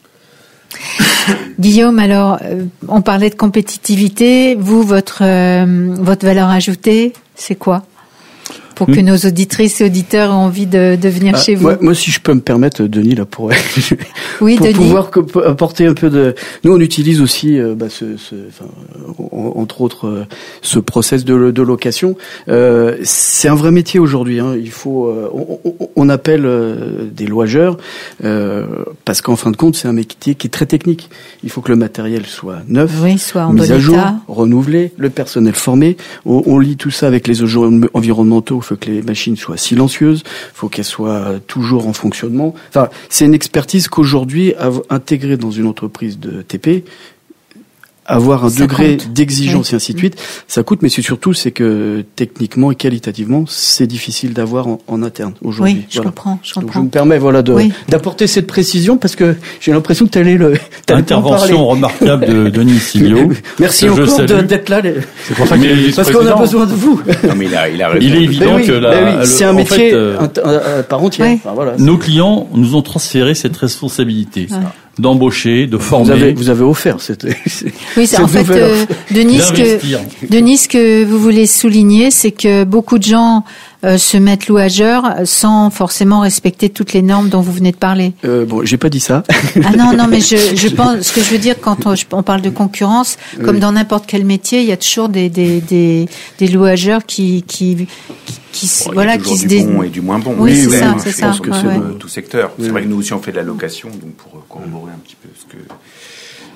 Guillaume, alors, euh, on parlait de compétitivité. Vous, votre euh, votre valeur ajoutée, c'est quoi ? Pour que mmh. nos auditrices et auditeurs aient envie de, de venir ah, chez vous. Moi, moi, si je peux me permettre, Denis, là, pour, oui, pour Denis. pouvoir apporter un peu de... Nous, on utilise aussi, euh, bah, ce, ce, enfin, entre autres, euh, ce process de, de location. Euh, c'est un vrai métier aujourd'hui. Hein. Il faut, euh, on, on appelle euh, des louageurs euh, parce qu'en fin de compte, c'est un métier qui est très technique. Il faut que le matériel soit neuf, oui, soit en mis bon à jour, état. renouvelé, le personnel formé. On, on lit tout ça avec les environnementaux. Il faut que les machines soient silencieuses, il faut qu'elles soient toujours en fonctionnement. Enfin, c'est une expertise qu'aujourd'hui, intégrer dans une entreprise de T P, avoir un ça degré compte. d'exigence oui. et ainsi de suite, ça coûte, mais c'est surtout, c'est que techniquement et qualitativement, c'est difficile d'avoir en, en interne aujourd'hui. Oui, je voilà. comprends, je comprends. Donc, je me permets, voilà, de, oui. d'apporter cette précision parce que j'ai l'impression que tu allais le, t'allais intervention remarquable de Denis Silio. Merci encore de, d'être là. Les... C'est pour ça qu'il est parce qu'on a besoin de vous. Non, mais il a, il a il est évident oui, que la, oui, le, c'est un métier fait, euh, un, un, un, par entière. Oui. Enfin, voilà, nos clients nous ont transféré cette responsabilité. Ouais. D'embaucher, de former. Vous avez, vous avez offert cette. Oui, c'est en fait, euh, Denis, que, Denis, ce que vous voulez souligner, c'est que beaucoup de gens euh, se mettent louageurs sans forcément respecter toutes les normes dont vous venez de parler. Euh, bon, j'ai pas dit ça. Ah non, non, mais je, je pense, ce que je veux dire quand on, on parle de concurrence, comme oui. dans n'importe quel métier, il y a toujours des, des, des, des louageurs qui, qui, qui, qui bon, voilà, il y a qui se du bon et du moins bon. Oui, oui c'est oui, ça, oui, c'est je ça. pense que ouais, c'est ouais. de tout secteur. Oui, c'est vrai oui. que nous aussi on fait de la location, donc pour corroborer un petit peu ce que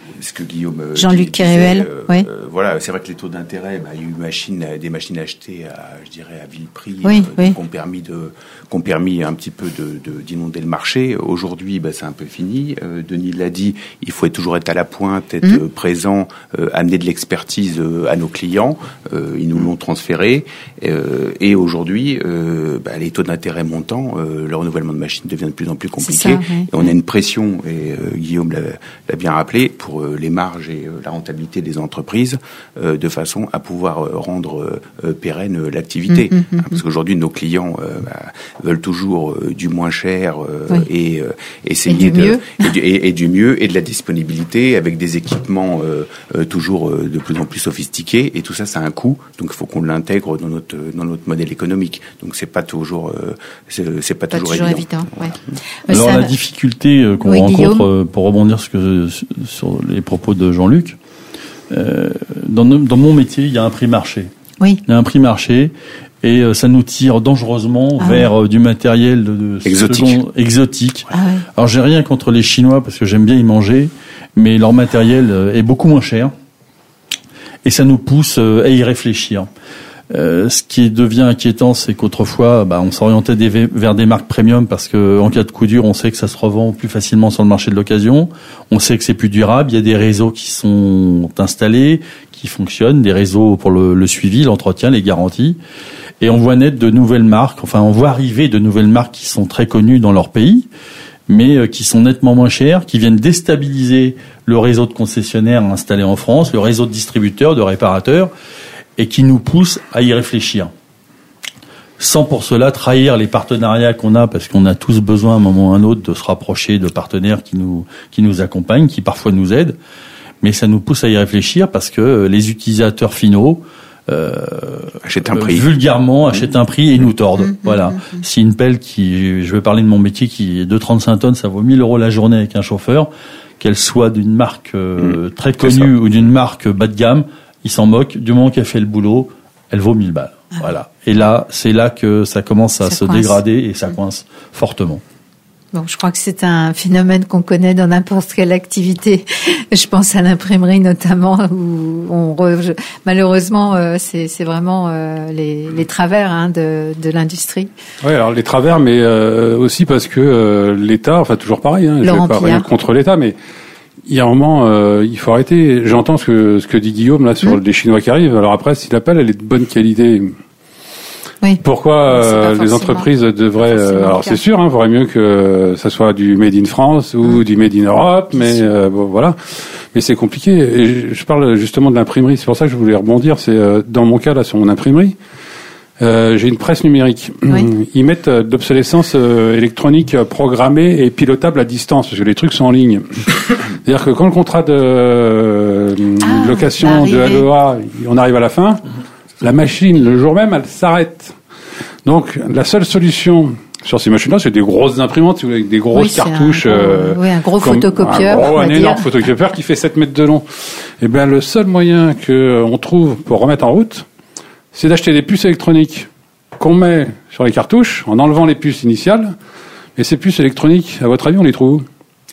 ce que Guillaume Jean-Luc Kéruel, euh, oui. Euh, voilà, c'est vrai que les taux d'intérêt, bah, il y a eu machine, des machines achetées à, je dirais, à vil prix, oui, euh, oui. qui ont permis de, qui ont permis un petit peu de, de, d'inonder le marché. Aujourd'hui, bah, c'est un peu fini. Euh, Denis l'a dit, il faut être, toujours être à la pointe, être mmh. présent, euh, amener de l'expertise euh, à nos clients. Euh, ils nous l'ont transféré. Euh, et aujourd'hui, euh, bah, les taux d'intérêt montant, euh, le renouvellement de machines devient de plus en plus compliqué. Ça, oui. Et on a une pression, et euh, Guillaume l'a, l'a bien rappelé, pour euh, les marges et euh, la rentabilité des entreprises, euh, de façon à pouvoir euh, rendre euh, pérenne euh, l'activité. Mmh, mmh, hein, parce qu'aujourd'hui, nos clients euh, bah, veulent toujours euh, du moins cher euh, oui. et euh, essayer et du de mieux. Et, du, et, et du mieux et de la disponibilité avec des équipements euh, euh, toujours euh, de plus en plus sophistiqués. Et tout ça, ça a un coût. Donc, il faut qu'on l'intègre dans notre dans notre modèle économique. Donc, c'est pas toujours euh, c'est, c'est pas, pas toujours, toujours évident. évident ouais. Alors, ça... la difficulté euh, qu'on oui, rencontre, euh, pour rebondir sur, que, sur les propos de Jean-Luc, euh, dans, dans mon métier, il y a un prix marché. Oui. Il y a un prix marché. Et euh, ça nous tire dangereusement ah vers ouais. euh, du matériel de, de exotique. Second, exotique. Ah ouais. Alors j'ai rien contre les Chinois parce que j'aime bien y manger, mais leur matériel euh, est beaucoup moins cher. Et ça nous pousse euh, à y réfléchir. Euh, ce qui devient inquiétant, c'est qu'autrefois, bah, on s'orientait des, vers des marques premium parce que en cas de coup dur, on sait que ça se revend plus facilement sur le marché de l'occasion. On sait que c'est plus durable. Il y a des réseaux qui sont installés, qui fonctionnent, des réseaux pour le, le suivi, l'entretien, les garanties. Et on voit naître de nouvelles marques, enfin on voit arriver de nouvelles marques qui sont très connues dans leur pays, mais qui sont nettement moins chères, qui viennent déstabiliser le réseau de concessionnaires installés en France, le réseau de distributeurs, de réparateurs, et qui nous poussent à y réfléchir. Sans pour cela trahir les partenariats qu'on a, parce qu'on a tous besoin à un moment ou à un autre de se rapprocher de partenaires qui nous, qui nous accompagnent, qui parfois nous aident, mais ça nous pousse à y réfléchir parce que les utilisateurs finaux Euh, achète un prix. Vulgairement, mmh. achète un prix et nous tordent. Mmh. Voilà. Mmh. Si une pelle qui, je vais parler de mon métier, qui est de trente-cinq tonnes, ça vaut mille euros la journée avec un chauffeur, qu'elle soit d'une marque euh, mmh. très connue ou d'une marque bas de gamme, ils s'en moquent. Du moment qu'elle fait le boulot, elle vaut mille balles. Ah. Voilà. Et là, c'est là que ça commence à ça se coince. dégrader et ça mmh. coince fortement. Bon, je crois que c'est un phénomène qu'on connaît dans n'importe quelle activité. Je pense à l'imprimerie notamment, où on re... malheureusement euh, c'est, c'est vraiment euh, les, les travers hein, de, de l'industrie. Oui, alors les travers, mais euh, aussi parce que euh, l'État, enfin toujours pareil, hein, je ne vais pas rien contre l'État, mais il y a un moment, euh, il faut arrêter. J'entends ce que ce que dit Guillaume là sur mmh. les Chinois qui arrivent. Alors après, si la pelle elle est de bonne qualité. Oui. Pourquoi euh, les entreprises devraient euh, alors c'est sûr, hein, vaudrait mieux que ça soit du made in France ou mmh. du made in Europe, mais euh, bon, voilà. Mais c'est compliqué. Et je parle justement de l'imprimerie. C'est pour ça que je voulais rebondir. C'est euh, dans mon cas là sur mon imprimerie, euh, j'ai une presse numérique. Oui. Ils mettent euh, de l'obsolescence euh, électronique programmée et pilotable à distance parce que les trucs sont en ligne. C'est-à-dire que quand le contrat de euh, ah, location de L E A, on arrive à la fin. La machine, le jour même, elle s'arrête. Donc, la seule solution sur ces machines-là, c'est des grosses imprimantes avec des grosses oui, cartouches. Un gros, euh, oui, un gros photocopieur. Un, gros, on un va énorme dire. photocopieur qui fait sept mètres de long. Et bien, le seul moyen qu'on trouve pour remettre en route, c'est d'acheter des puces électroniques qu'on met sur les cartouches en enlevant les puces initiales. Et ces puces électroniques, à votre avis, on les trouve où ?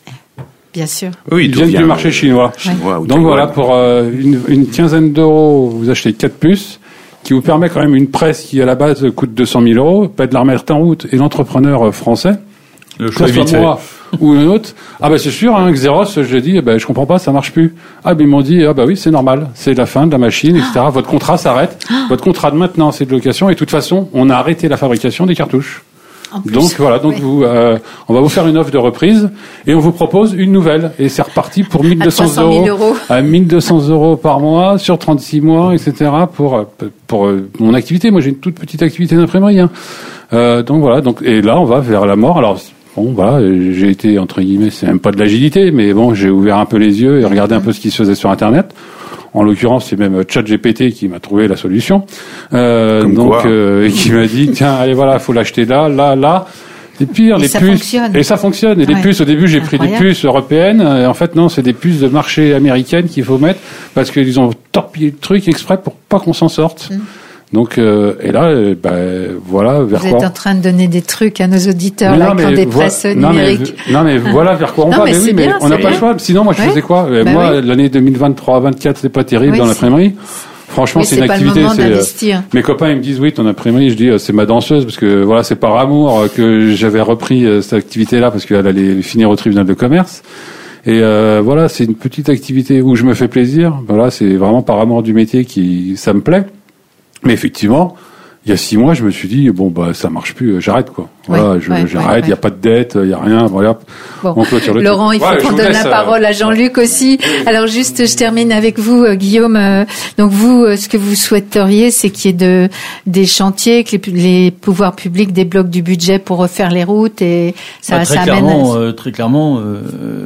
Bien sûr. Oui, ils viennent du marché chinois. chinois ouais. Donc voilà, pour euh, une, une quinzaine d'euros, vous achetez quatre puces, qui vous permet quand même une presse qui à la base coûte deux cent mille euros, pas de la remettre en route. Et l'entrepreneur français, le choix que ce soit moi ou un autre, ah ben c'est sûr, hein, Xeros, je dis, ben je comprends pas, ça marche plus. Ah ben ils m'ont dit, ah ben oui, c'est normal, c'est la fin de la machine, et cetera. Votre contrat s'arrête, votre contrat de maintenance et de location, et de toute façon, on a arrêté la fabrication des cartouches. Donc voilà, donc oui. vous, euh, on va vous faire une offre de reprise et on vous propose une nouvelle et c'est reparti pour mille deux cents euros à mille deux cents euros par mois sur trente-six mois, et cetera. Pour pour mon activité. Moi, j'ai une toute petite activité d'imprimerie. Hein. Euh, donc voilà, donc et là, on va vers la mort. Alors bon, voilà, j'ai été entre guillemets, c'est même pas de l'agilité, mais bon, j'ai ouvert un peu les yeux et regardé un peu ce qui se faisait sur Internet. En l'occurrence, c'est même ChatGPT qui m'a trouvé la solution. Euh, donc, euh, qui m'a dit, tiens, allez, voilà, faut l'acheter là, là, là. Et pire, et les ça puces. Fonctionne. Et ça fonctionne. Et ouais. les puces, au début, j'ai Incroyable. pris des puces européennes. Et en fait, non, c'est des puces de marché américaines qu'il faut mettre parce qu'ils ont torpillé le truc exprès pour pas qu'on s'en sorte. Mmh. Donc, euh, et là, euh, ben, voilà vers Vous quoi... êtes en train de donner des trucs à nos auditeurs, mais là, non, qui ont des vo- presses non, numériques. Mais, non, mais voilà vers quoi on Non, va. mais Mais oui, c'est mais bien, on n'a c'est pas le bien. choix. Sinon, moi, je Ouais. faisais quoi? Bah Moi, oui. l'année deux mille vingt-trois vingt-quatre, c'est pas terrible Oui, dans c'est- l'imprimerie. Franchement, Oui, c'est c'est une pas le activité. moment c'est, euh, d'investir. mes copains, ils me disent oui, ton imprimerie. Je dis euh, c'est ma danseuse parce que voilà, c'est par amour euh, que j'avais repris euh, cette activité-là parce qu'elle allait finir au tribunal de commerce. Et euh, voilà, c'est une petite activité où je me fais plaisir. Voilà, c'est vraiment par amour du métier qui ça me plaît. Mais effectivement, il y a six mois, je me suis dit bon bah ça marche plus, j'arrête quoi. Voilà, Ouais, je, ouais, j'arrête. Il ouais, y a pas de dette, il y a rien. Voilà. Bon. On clôture le Laurent, il truc. faut Ouais, je qu'on vous donne laisse, la euh, parole à Jean-Luc aussi. Alors juste, je termine avec vous, euh, Guillaume. Euh, donc vous, euh, ce que vous souhaiteriez, c'est qu'il y ait de, des chantiers, que les, pu- les pouvoirs publics débloquent du budget pour refaire les routes et ça, Bah, très ça amène. clairement, euh, très clairement, euh,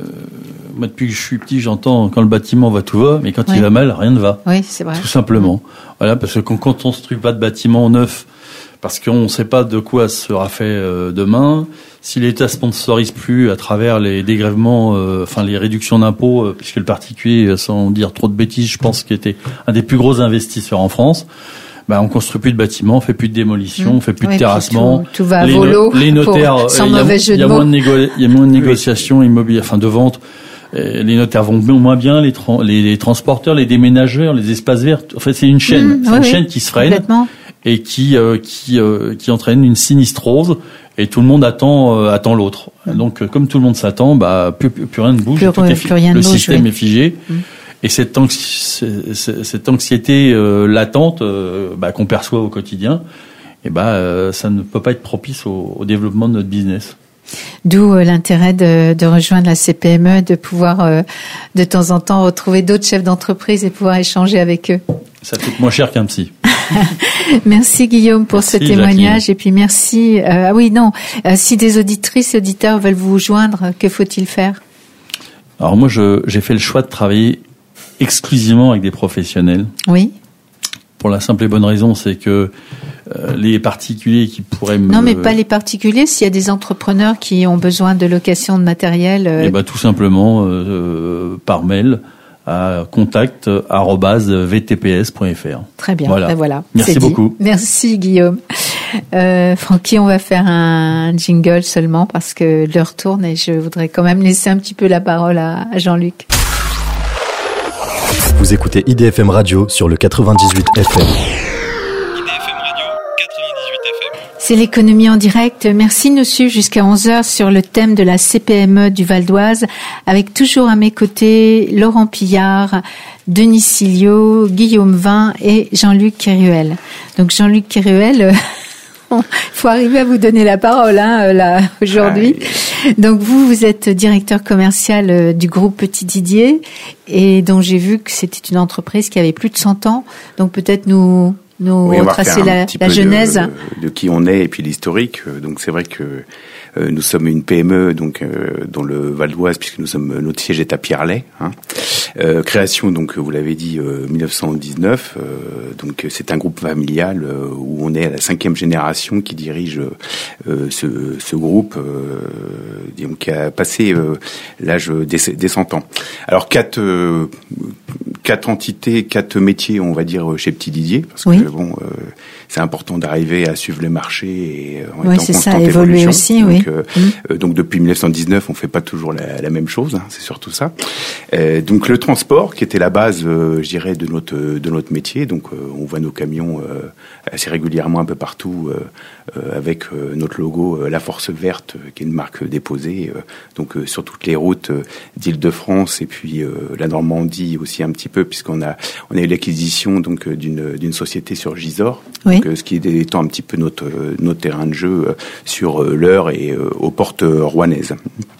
moi depuis que je suis petit, j'entends quand le bâtiment va, tout va, mais quand Oui. il va mal, rien ne va. Oui, c'est vrai. Tout simplement. Voilà, parce que quand, quand on construit pas de bâtiment neuf, parce qu'on ne sait pas de quoi sera fait euh, demain, si l'État sponsorise plus à travers les dégrèvements, euh, enfin les réductions d'impôts, euh, puisque le particulier, euh, sans dire trop de bêtises, je pense qu'il était un des plus gros investisseurs en France. Ben, on construit plus de bâtiments, on fait plus de démolition, Mmh. on fait plus Oui, de puis terrassement. tout- tout va à les, no- volo, les notaires, pour- sans euh, il y a- mauvais jeu il y a de moins mots. de négo- il y a moins de négociations immobilières, enfin de vente. Euh, Les notaires vont moins bien, les, tran- les, les transporteurs, les déménageurs, les espaces verts. En fait, c'est une chaîne, Mmh, c'est oui, une oui. chaîne qui se freine Complètement. et qui euh, qui euh, qui entraîne une sinistrose. Et tout le monde attend euh, attend l'autre. Donc, euh, comme tout le monde s'attend, bah plus, plus, plus rien ne bouge, Plus tout re- est plus fi- rien ne le bouge, système oui. est figé. Mm. Et cette, anxi- c'est- cette anxiété euh, latente euh, bah, qu'on perçoit au quotidien, et bah euh, ça ne peut pas être propice au, au développement de notre business. D'où euh, l'intérêt de, de rejoindre la C P M E, de pouvoir euh, de temps en temps retrouver d'autres chefs d'entreprise et pouvoir échanger avec eux. Ça coûte moins cher qu'un psy. Merci Guillaume pour Merci, ce témoignage et puis merci. Euh, ah oui non, euh, si des auditrices, auditeurs veulent vous joindre, que faut-il faire? Alors moi, je, j'ai fait le choix de travailler exclusivement avec des professionnels. Oui. Pour la simple et bonne raison, c'est que euh, les particuliers qui pourraient me... Non mais pas les particuliers. S'il y a des entrepreneurs qui ont besoin de location de matériel. Euh... Eh ben, tout simplement euh, par mail à contact arobase v t p s point f r. Très bien. Voilà. Ben voilà. Merci C'est dit. beaucoup. Merci Guillaume. Euh, Francky, on va faire un jingle seulement parce que l'heure tourne et je voudrais quand même laisser un petit peu la parole à, à Jean-Luc. Vous écoutez I D F M Radio sur le quatre-vingt-dix-huit F M. C'est l'économie en direct. Merci de nous suivre jusqu'à onze heures sur le thème de la C P M E du Val d'Oise, avec toujours à mes côtés Laurent Pillard, Denis Silio, Guillaume Vin et Jean-Luc Kéruel. Donc Jean-Luc Kéruel, il faut arriver à vous donner la parole hein, là aujourd'hui. Donc vous, vous êtes directeur commercial du groupe Petit Didier et dont j'ai vu que c'était une entreprise qui avait plus de cent ans. Donc peut-être nous... nous oui, on va retracer refaire un la, petit la peu genèse. De, de qui on est et puis l'historique. Donc c'est vrai que euh, nous sommes une P M E donc euh, dans le Val d'Oise puisque nous sommes notre siège est à Pierrelet. Hein. Euh, création donc vous l'avez dit euh, mille neuf cent dix-neuf. Euh, donc c'est un groupe familial euh, où on est à la cinquième génération qui dirige euh, ce, ce groupe euh, donc, qui a passé euh, l'âge des, des cent ans. Alors quatre euh, quatre entités, quatre métiers on va dire chez Petit Didier parce oui. que bon euh, c'est important d'arriver à suivre le marché et en oui, étant c'est constante ça, évoluer évolution. aussi, donc, oui. Euh, mmh. euh, donc depuis mille neuf cent dix-neuf, on fait pas toujours la, la même chose, hein, c'est surtout ça. Euh, donc le transport, qui était la base, euh, je dirais, de notre de notre métier. Donc euh, on voit nos camions euh, assez régulièrement un peu partout euh, euh, avec euh, notre logo, euh, la Force Verte, euh, qui est une marque déposée. Euh, donc euh, sur toutes les routes euh, d'Île-de-France et puis euh, la Normandie aussi un petit peu, puisqu'on a on a eu l'acquisition donc euh, d'une d'une société sur Gisors. Oui. Donc, euh, ce qui est étant un petit peu notre notre terrain de jeu euh, sur euh, l'Eure et euh, aux portes rouennaises.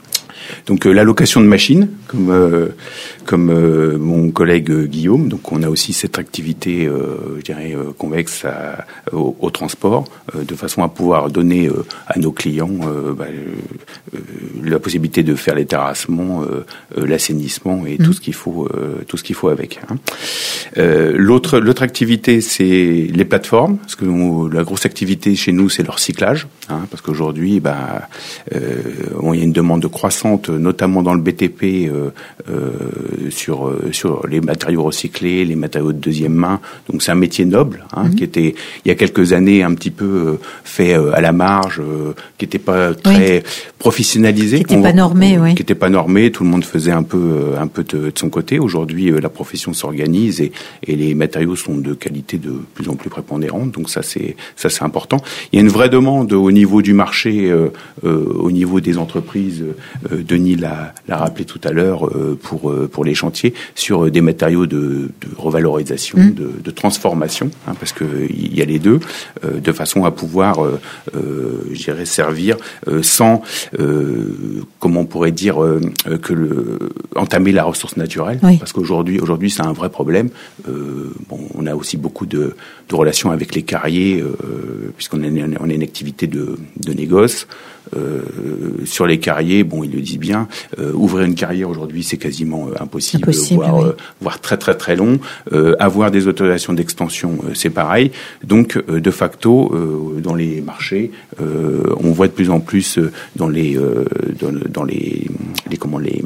Donc euh, la location de machines, comme euh, comme euh, mon collègue euh, Guillaume. Donc on a aussi cette activité, euh, je dirais, euh, convexe à, au, au transport, euh, de façon à pouvoir donner euh, à nos clients euh, bah, euh, la possibilité de faire les terrassements, euh, euh, l'assainissement et mmh. tout ce qu'il faut, euh, tout ce qu'il faut avec. Hein. Euh, l'autre l'autre activité, c'est les plateformes, parce que on, la grosse activité chez nous, c'est leur cyclage, hein, parce qu'aujourd'hui, bah, euh, il y a une demande croissante notamment dans le B T P, euh, euh, sur sur les matériaux recyclés, les matériaux de deuxième main. Donc c'est un métier noble, hein, mmh. qui était il y a quelques années un petit peu euh, fait euh, à la marge, euh, qui n'était pas très oui. professionnalisé, qui n'était pas normé, on, oui. qui n'était pas normé. Tout le monde faisait un peu euh, un peu de, de son côté. Aujourd'hui, euh, la profession s'organise et, et les matériaux sont de qualité de plus en plus prépondérante. Donc ça c'est ça c'est important. Il y a une vraie demande au niveau du marché, euh, euh, au niveau des entreprises. Euh, Denis l'a, l'a rappelé tout à l'heure euh, pour euh, pour les chantiers sur euh, des matériaux de, de revalorisation, mmh. de, de transformation, hein, parce que il y a les deux, euh, de façon à pouvoir, euh, euh, je dirais, servir euh, sans, euh, comment on pourrait dire, euh, que le entamer la ressource naturelle, oui. parce qu'aujourd'hui aujourd'hui c'est un vrai problème. Euh, bon, on a aussi beaucoup de, de relations avec les carriers, euh, puisqu'on a une, on a une activité de, de négoce. Euh, sur les carrières, bon, ils le disent bien, euh, ouvrir une carrière aujourd'hui, c'est quasiment euh, impossible, impossible voire, oui. euh, voire très très très long. Euh, avoir des autorisations d'extension, euh, c'est pareil. Donc, euh, de facto, euh, dans les marchés, euh, on voit de plus en plus euh, dans les, euh, dans, dans les, les comment les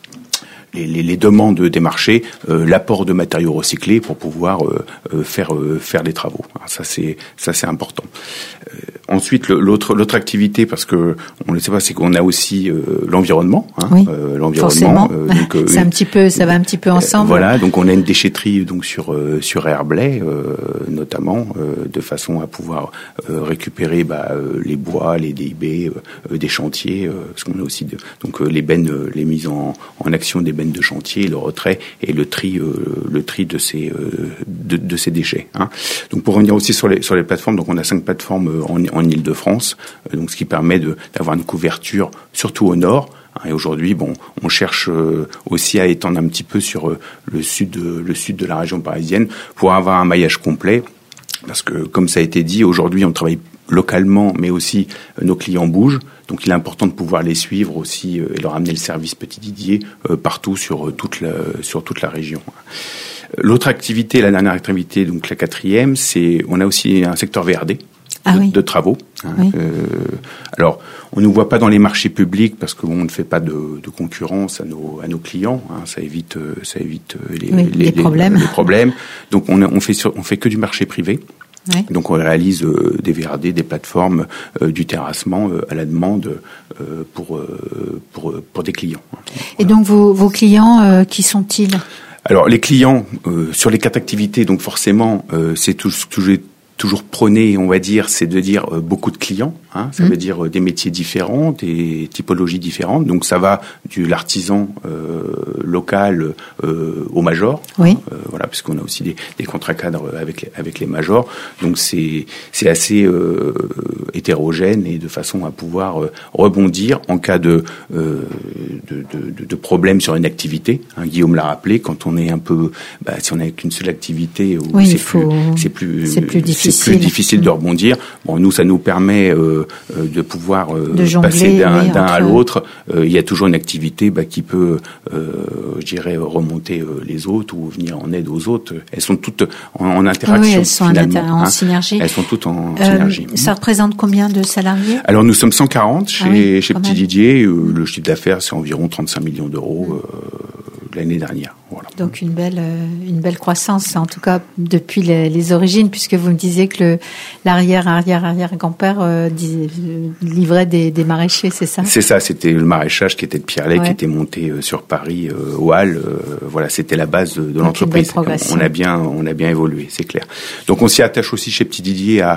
Les, les, les demandes des marchés, euh, l'apport de matériaux recyclés pour pouvoir euh, euh, faire euh, faire les travaux. Alors ça c'est ça c'est important. Euh, ensuite le, l'autre l'autre activité, parce que on ne sait pas, c'est qu'on a aussi euh, l'environnement. Hein, oui, euh, l'environnement. Euh, donc, euh, c'est un petit peu, ça va un petit peu ensemble. Euh, voilà, donc on a une déchetterie donc sur euh, sur Herblay euh, notamment, euh, de façon à pouvoir euh, récupérer bah, euh, les bois, les D I B, euh, des chantiers, euh, parce qu'on a aussi de, donc euh, les bennes, euh, les mises en, en action des bennes de chantier, le retrait et le tri, euh, le tri de ces euh, de, de ces déchets. Hein. Donc pour revenir aussi sur les sur les plateformes, donc on a cinq plateformes en en Île-de-France, euh, donc ce qui permet de d'avoir une couverture surtout au nord. Hein, et aujourd'hui, bon, on cherche euh, aussi à étendre un petit peu sur euh, le sud de, le sud de la région parisienne pour avoir un maillage complet. Parce que, comme ça a été dit, aujourd'hui, on travaille localement, mais aussi euh, nos clients bougent. Donc, il est important de pouvoir les suivre aussi euh, et leur amener le service Petit Didier euh, partout sur euh, toute la sur toute la région. L'autre activité, la dernière activité, donc la quatrième, c'est on a aussi un secteur V R D. Ah de, oui. de travaux. Hein. Oui. Euh, alors, on ne voit pas dans les marchés publics parce qu'on ne fait pas de, de concurrence à nos à nos clients. Hein. Ça évite ça évite les, oui, les, les problèmes. Les, les problèmes. Donc, on, on fait sur, on fait que du marché privé. Oui. Donc, on réalise euh, des V R D, des plateformes, euh, du terrassement euh, à la demande euh, pour euh, pour pour des clients. Et donc, vos vos clients, euh, qui sont-ils ? Alors, les clients euh, sur les quatre activités, donc forcément, euh, c'est tout, toujours toujours prôné, on va dire, c'est de dire euh, beaucoup de clients. Hein, ça mmh. veut dire euh, des métiers différents, des typologies différentes. Donc ça va du l'artisan euh, local euh, au major. Oui. Euh, voilà, puisqu'on a aussi des, des contrats cadres avec les, avec les majors. Donc c'est c'est assez euh, hétérogène et de façon à pouvoir euh, rebondir en cas de, euh, de, de de problème sur une activité. Hein, Guillaume l'a rappelé, quand on est un peu, bah, si on n'a qu'une seule activité, où oui, c'est, faut... plus, c'est plus c'est plus difficile. C'est plus difficile de rebondir. Bon, nous, ça nous permet euh, de pouvoir euh, de jongler, passer d'un, oui, d'un entre... à l'autre. Euh, il y a toujours une activité bah, qui peut, euh, je dirais, remonter euh, les autres ou venir en aide aux autres. Elles sont toutes en, en interaction. Oui, elles sont en, inter- en hein. synergie. Elles sont toutes en euh, synergie. Ça représente combien de salariés ? Alors, nous sommes cent quarante chez, ah oui, chez Petit Didier. Euh, le chiffre d'affaires, c'est environ trente-cinq millions d'euros euh, l'année dernière. Voilà. Donc une belle euh, une belle croissance, en tout cas depuis les, les origines, puisque vous me disiez que le, l'arrière arrière arrière grand-père euh, dis, euh, livrait des, des maraîchers, c'est ça ? C'est ça, c'était le maraîchage qui était de Pierrelet, ouais. qui était monté euh, sur Paris euh, aux Halles. Euh, voilà, c'était la base de, de l'entreprise. On, on a bien on a bien évolué, c'est clair. Donc on s'y attache aussi chez Petit Didier à,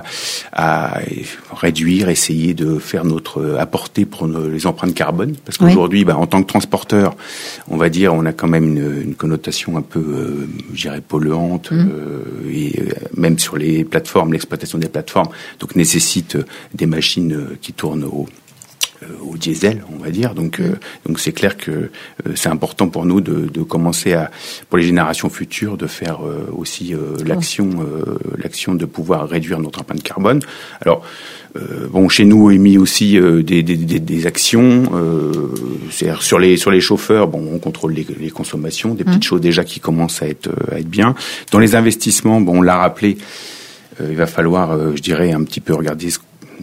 à réduire, essayer de faire notre apporter pour nos, les empreintes carbone, parce qu'aujourd'hui, oui. bah, en tant que transporteur, on va dire, on a quand même une, une connotation un peu, euh, je dirais, polluante, mmh. euh, et euh, même sur les plateformes, l'exploitation des plateformes, donc nécessite euh, des machines euh, qui tournent au, euh, au diesel, on va dire. Donc, mmh. euh, donc c'est clair que euh, c'est important pour nous de, de commencer à, pour les générations futures, de faire euh, aussi euh, l'action, euh, l'action de pouvoir réduire notre empreinte carbone. Alors. Euh, bon, chez nous, on a mis aussi euh, des, des, des, des actions. Euh, c'est-à-dire sur les sur les chauffeurs, bon, on contrôle les, les consommations, des petites mmh. choses déjà qui commencent à être à être bien. Dans les investissements, bon, on l'a rappelé, euh, il va falloir, euh, je dirais, un petit peu regarder ce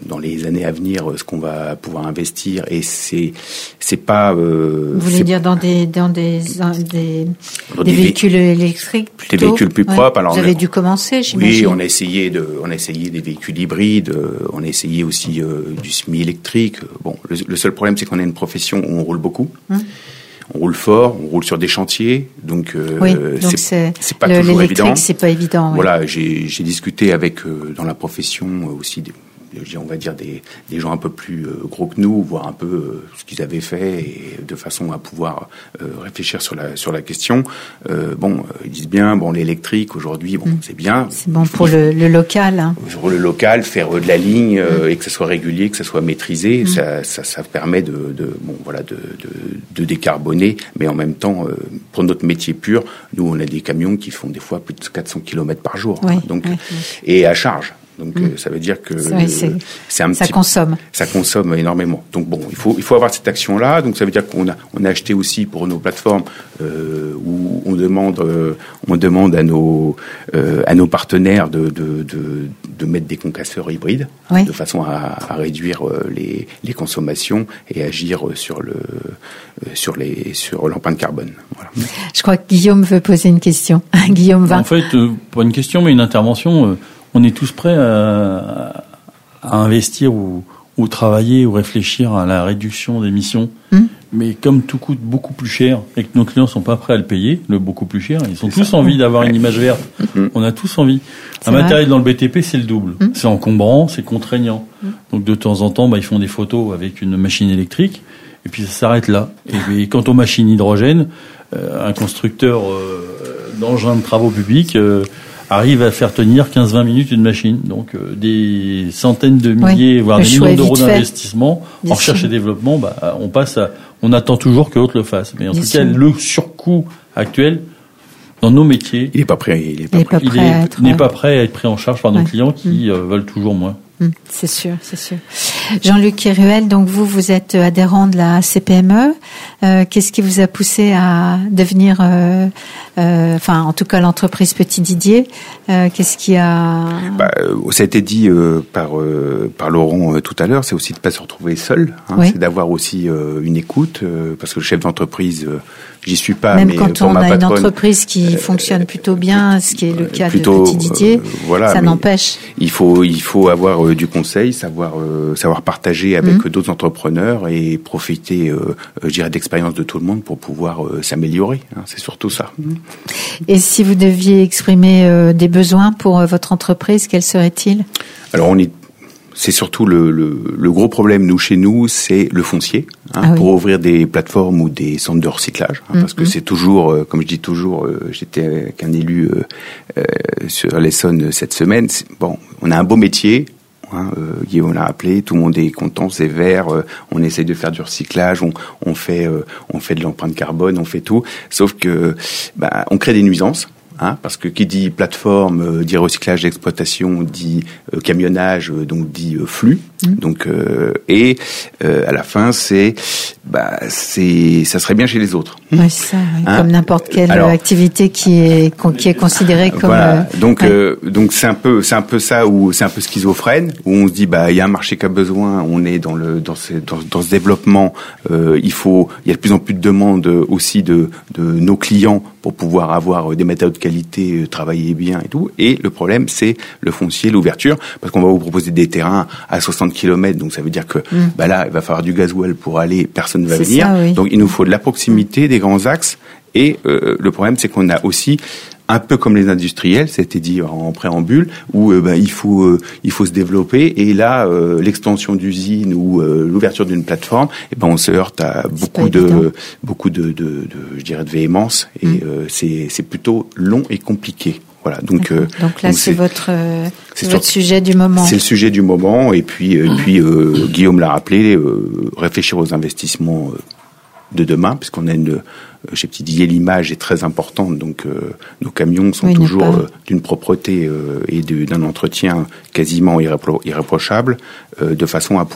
dans les années à venir ce qu'on va pouvoir investir, et c'est c'est pas. Euh, Vous voulez dire dans des dans des dans des, dans des, des véhicules vé- électriques plutôt. Des véhicules plus ouais. propres. Alors vous avez dû commencer, Oui, j'imagine. on a essayé de on a essayé des véhicules hybrides. Euh, on a essayé aussi euh, du semi-électrique. Bon, le, le seul problème, c'est qu'on a une profession où on roule beaucoup. Hum. On roule fort, on roule sur des chantiers, donc, euh, oui, donc c'est, c'est, c'est pas le, toujours l'électrique, évident. C'est pas évident. Oui. Voilà, j'ai, j'ai discuté avec euh, dans la profession euh, aussi, des, on va dire des, des gens un peu plus euh, gros que nous, voir un peu euh, ce qu'ils avaient fait, et de façon à pouvoir euh, réfléchir sur la sur la question. Euh, bon, euh, ils disent bien, bon, l'électrique aujourd'hui, bon, mmh. c'est bien. C'est bon pour le, le local. Hein. Pour le local, faire de la ligne euh, mmh. et que ça soit régulier, que ça soit maîtrisé, mmh. ça, ça, ça permet de, de bon, voilà, de, de, de décarboner, mais en même temps, euh, pour notre métier pur, nous, on a des camions qui font des fois plus de quatre cents kilomètres par jour, oui, hein, donc oui, oui. et à charge. Donc mmh. euh, ça veut dire que c'est vrai, c'est, c'est un ça petit, consomme. Ça consomme énormément. Donc bon, il faut il faut avoir cette action là. Donc ça veut dire qu'on a on a acheté aussi pour nos plateformes euh, où on demande euh, on demande à nos euh, à nos partenaires de de de, de mettre des concasseurs hybrides oui. de façon à, à réduire euh, les les consommations et agir sur le euh, sur les sur l'empreinte carbone. Voilà. Je crois que Guillaume veut poser une question. Guillaume va. En fait, euh, pas une question mais une intervention. Euh, On est tous prêts à, à investir ou, ou travailler ou réfléchir à la réduction d'émissions. Mmh. Mais comme tout coûte beaucoup plus cher et que nos clients sont pas prêts à le payer, le beaucoup plus cher, ils ont c'est tous ça. envie d'avoir une image verte. Mmh. On a tous envie. C'est un vrai. Matériel dans le B T P, c'est le double. Mmh. C'est encombrant, c'est contraignant. Mmh. Donc de temps en temps, bah, ils font des photos avec une machine électrique et puis ça s'arrête là. Et, et quant aux machines hydrogène, euh, un constructeur euh, d'engins de travaux publics euh, arrive à faire tenir quinze à vingt minutes une machine. Donc euh, des centaines de milliers, oui, voire des millions d'euros d'investissement fait. en recherche et développement, bah, on passe à, on attend toujours que l'autre le fasse. Mais en Bien tout sûr. cas, le surcoût actuel dans nos métiers, il n'est pas prêt, il est pas, il prêt. Pas prêt il est, être, n'est ouais. pas prêt à être pris en charge par nos ouais. clients qui mmh. euh, veulent toujours moins. Mmh, c'est sûr, c'est sûr. Jean-Luc Kéruel, donc vous, vous êtes adhérent de la C P M E. Euh, qu'est-ce qui vous a poussé à devenir, euh, euh, enfin, en tout cas, l'entreprise Petit Didier euh, Qu'est-ce qui a bah, ça a été dit euh, par euh, par Laurent euh, tout à l'heure. C'est aussi de pas se retrouver seul. Hein, oui. C'est d'avoir aussi euh, une écoute, euh, parce que le chef d'entreprise, euh, j'y suis pas. Même mais quand pour on ma a patronne, une entreprise qui euh, fonctionne plutôt bien, ce qui est le cas plutôt, de Petit Didier, euh, voilà, ça n'empêche. Il faut il faut avoir euh, du conseil, savoir euh, savoir partager avec mmh. d'autres entrepreneurs et profiter, euh, je dirais, d'expérience de tout le monde pour pouvoir euh, s'améliorer. Hein, c'est surtout ça. Et si vous deviez exprimer euh, des besoins pour euh, votre entreprise, quels seraient-ils ? Alors on est C'est surtout le, le, le gros problème, nous, chez nous, c'est le foncier, hein, ah oui. pour ouvrir des plateformes ou des centres de recyclage, hein, mmh, parce que mmh. c'est toujours, euh, comme je dis toujours, euh, j'étais avec un élu euh, euh, sur l'Essonne cette semaine, c'est, bon, on a un beau métier, hein, euh, Guillaume l'a appelé, tout le monde est content, c'est vert, euh, on essaye de faire du recyclage, on, on fait euh, on fait de l'empreinte carbone, on fait tout, sauf que bah, on crée des nuisances. Hein, parce que qui dit plateforme euh, dit recyclage d'exploitation, dit euh, camionnage, euh, donc dit euh, flux. Mmh. Donc euh, et euh, à la fin c'est bah c'est ça serait bien chez les autres. Oui, c'est ça, oui. Hein, comme n'importe quelle alors, activité qui est qui est considérée comme. Voilà. Euh, donc ouais. euh, donc c'est un peu c'est un peu ça où c'est un peu schizophrène où on se dit bah il y a un marché qui a besoin, on est dans le dans ce dans, dans ce développement, euh, il faut il y a de plus en plus de demandes aussi de de nos clients pour pouvoir avoir des matériaux de qualité, travailler bien et tout. Et le problème, c'est le foncier, l'ouverture, parce qu'on va vous proposer des terrains à soixante kilomètres, donc ça veut dire que mmh. bah là, il va falloir du gasoil pour aller, personne ne va c'est venir. Ça, oui. Donc il nous faut de la proximité, des grands axes. Et euh, le problème, c'est qu'on a aussi, un peu comme les industriels, c'était dit en préambule, où euh, bah, il faut euh, il faut se développer. Et là, euh, l'extension d'usine ou euh, l'ouverture d'une plateforme, et ben on se heurte à beaucoup de beaucoup de, de, de je dirais de véhémence. Et mmh. euh, c'est c'est plutôt long et compliqué. Voilà, donc euh, donc là donc c'est, c'est votre euh, c'est votre sur, sujet du moment. C'est le sujet du moment. Et puis euh, mmh. puis euh, Guillaume l'a rappelé, euh, réfléchir aux investissements euh, de demain, puisqu'on a une chez Petit Didier, l'image est très importante, donc euh, nos camions sont oui, toujours euh, d'une propreté euh, et de, d'un entretien quasiment irrépro- irréprochable, euh, de façon à pouvoir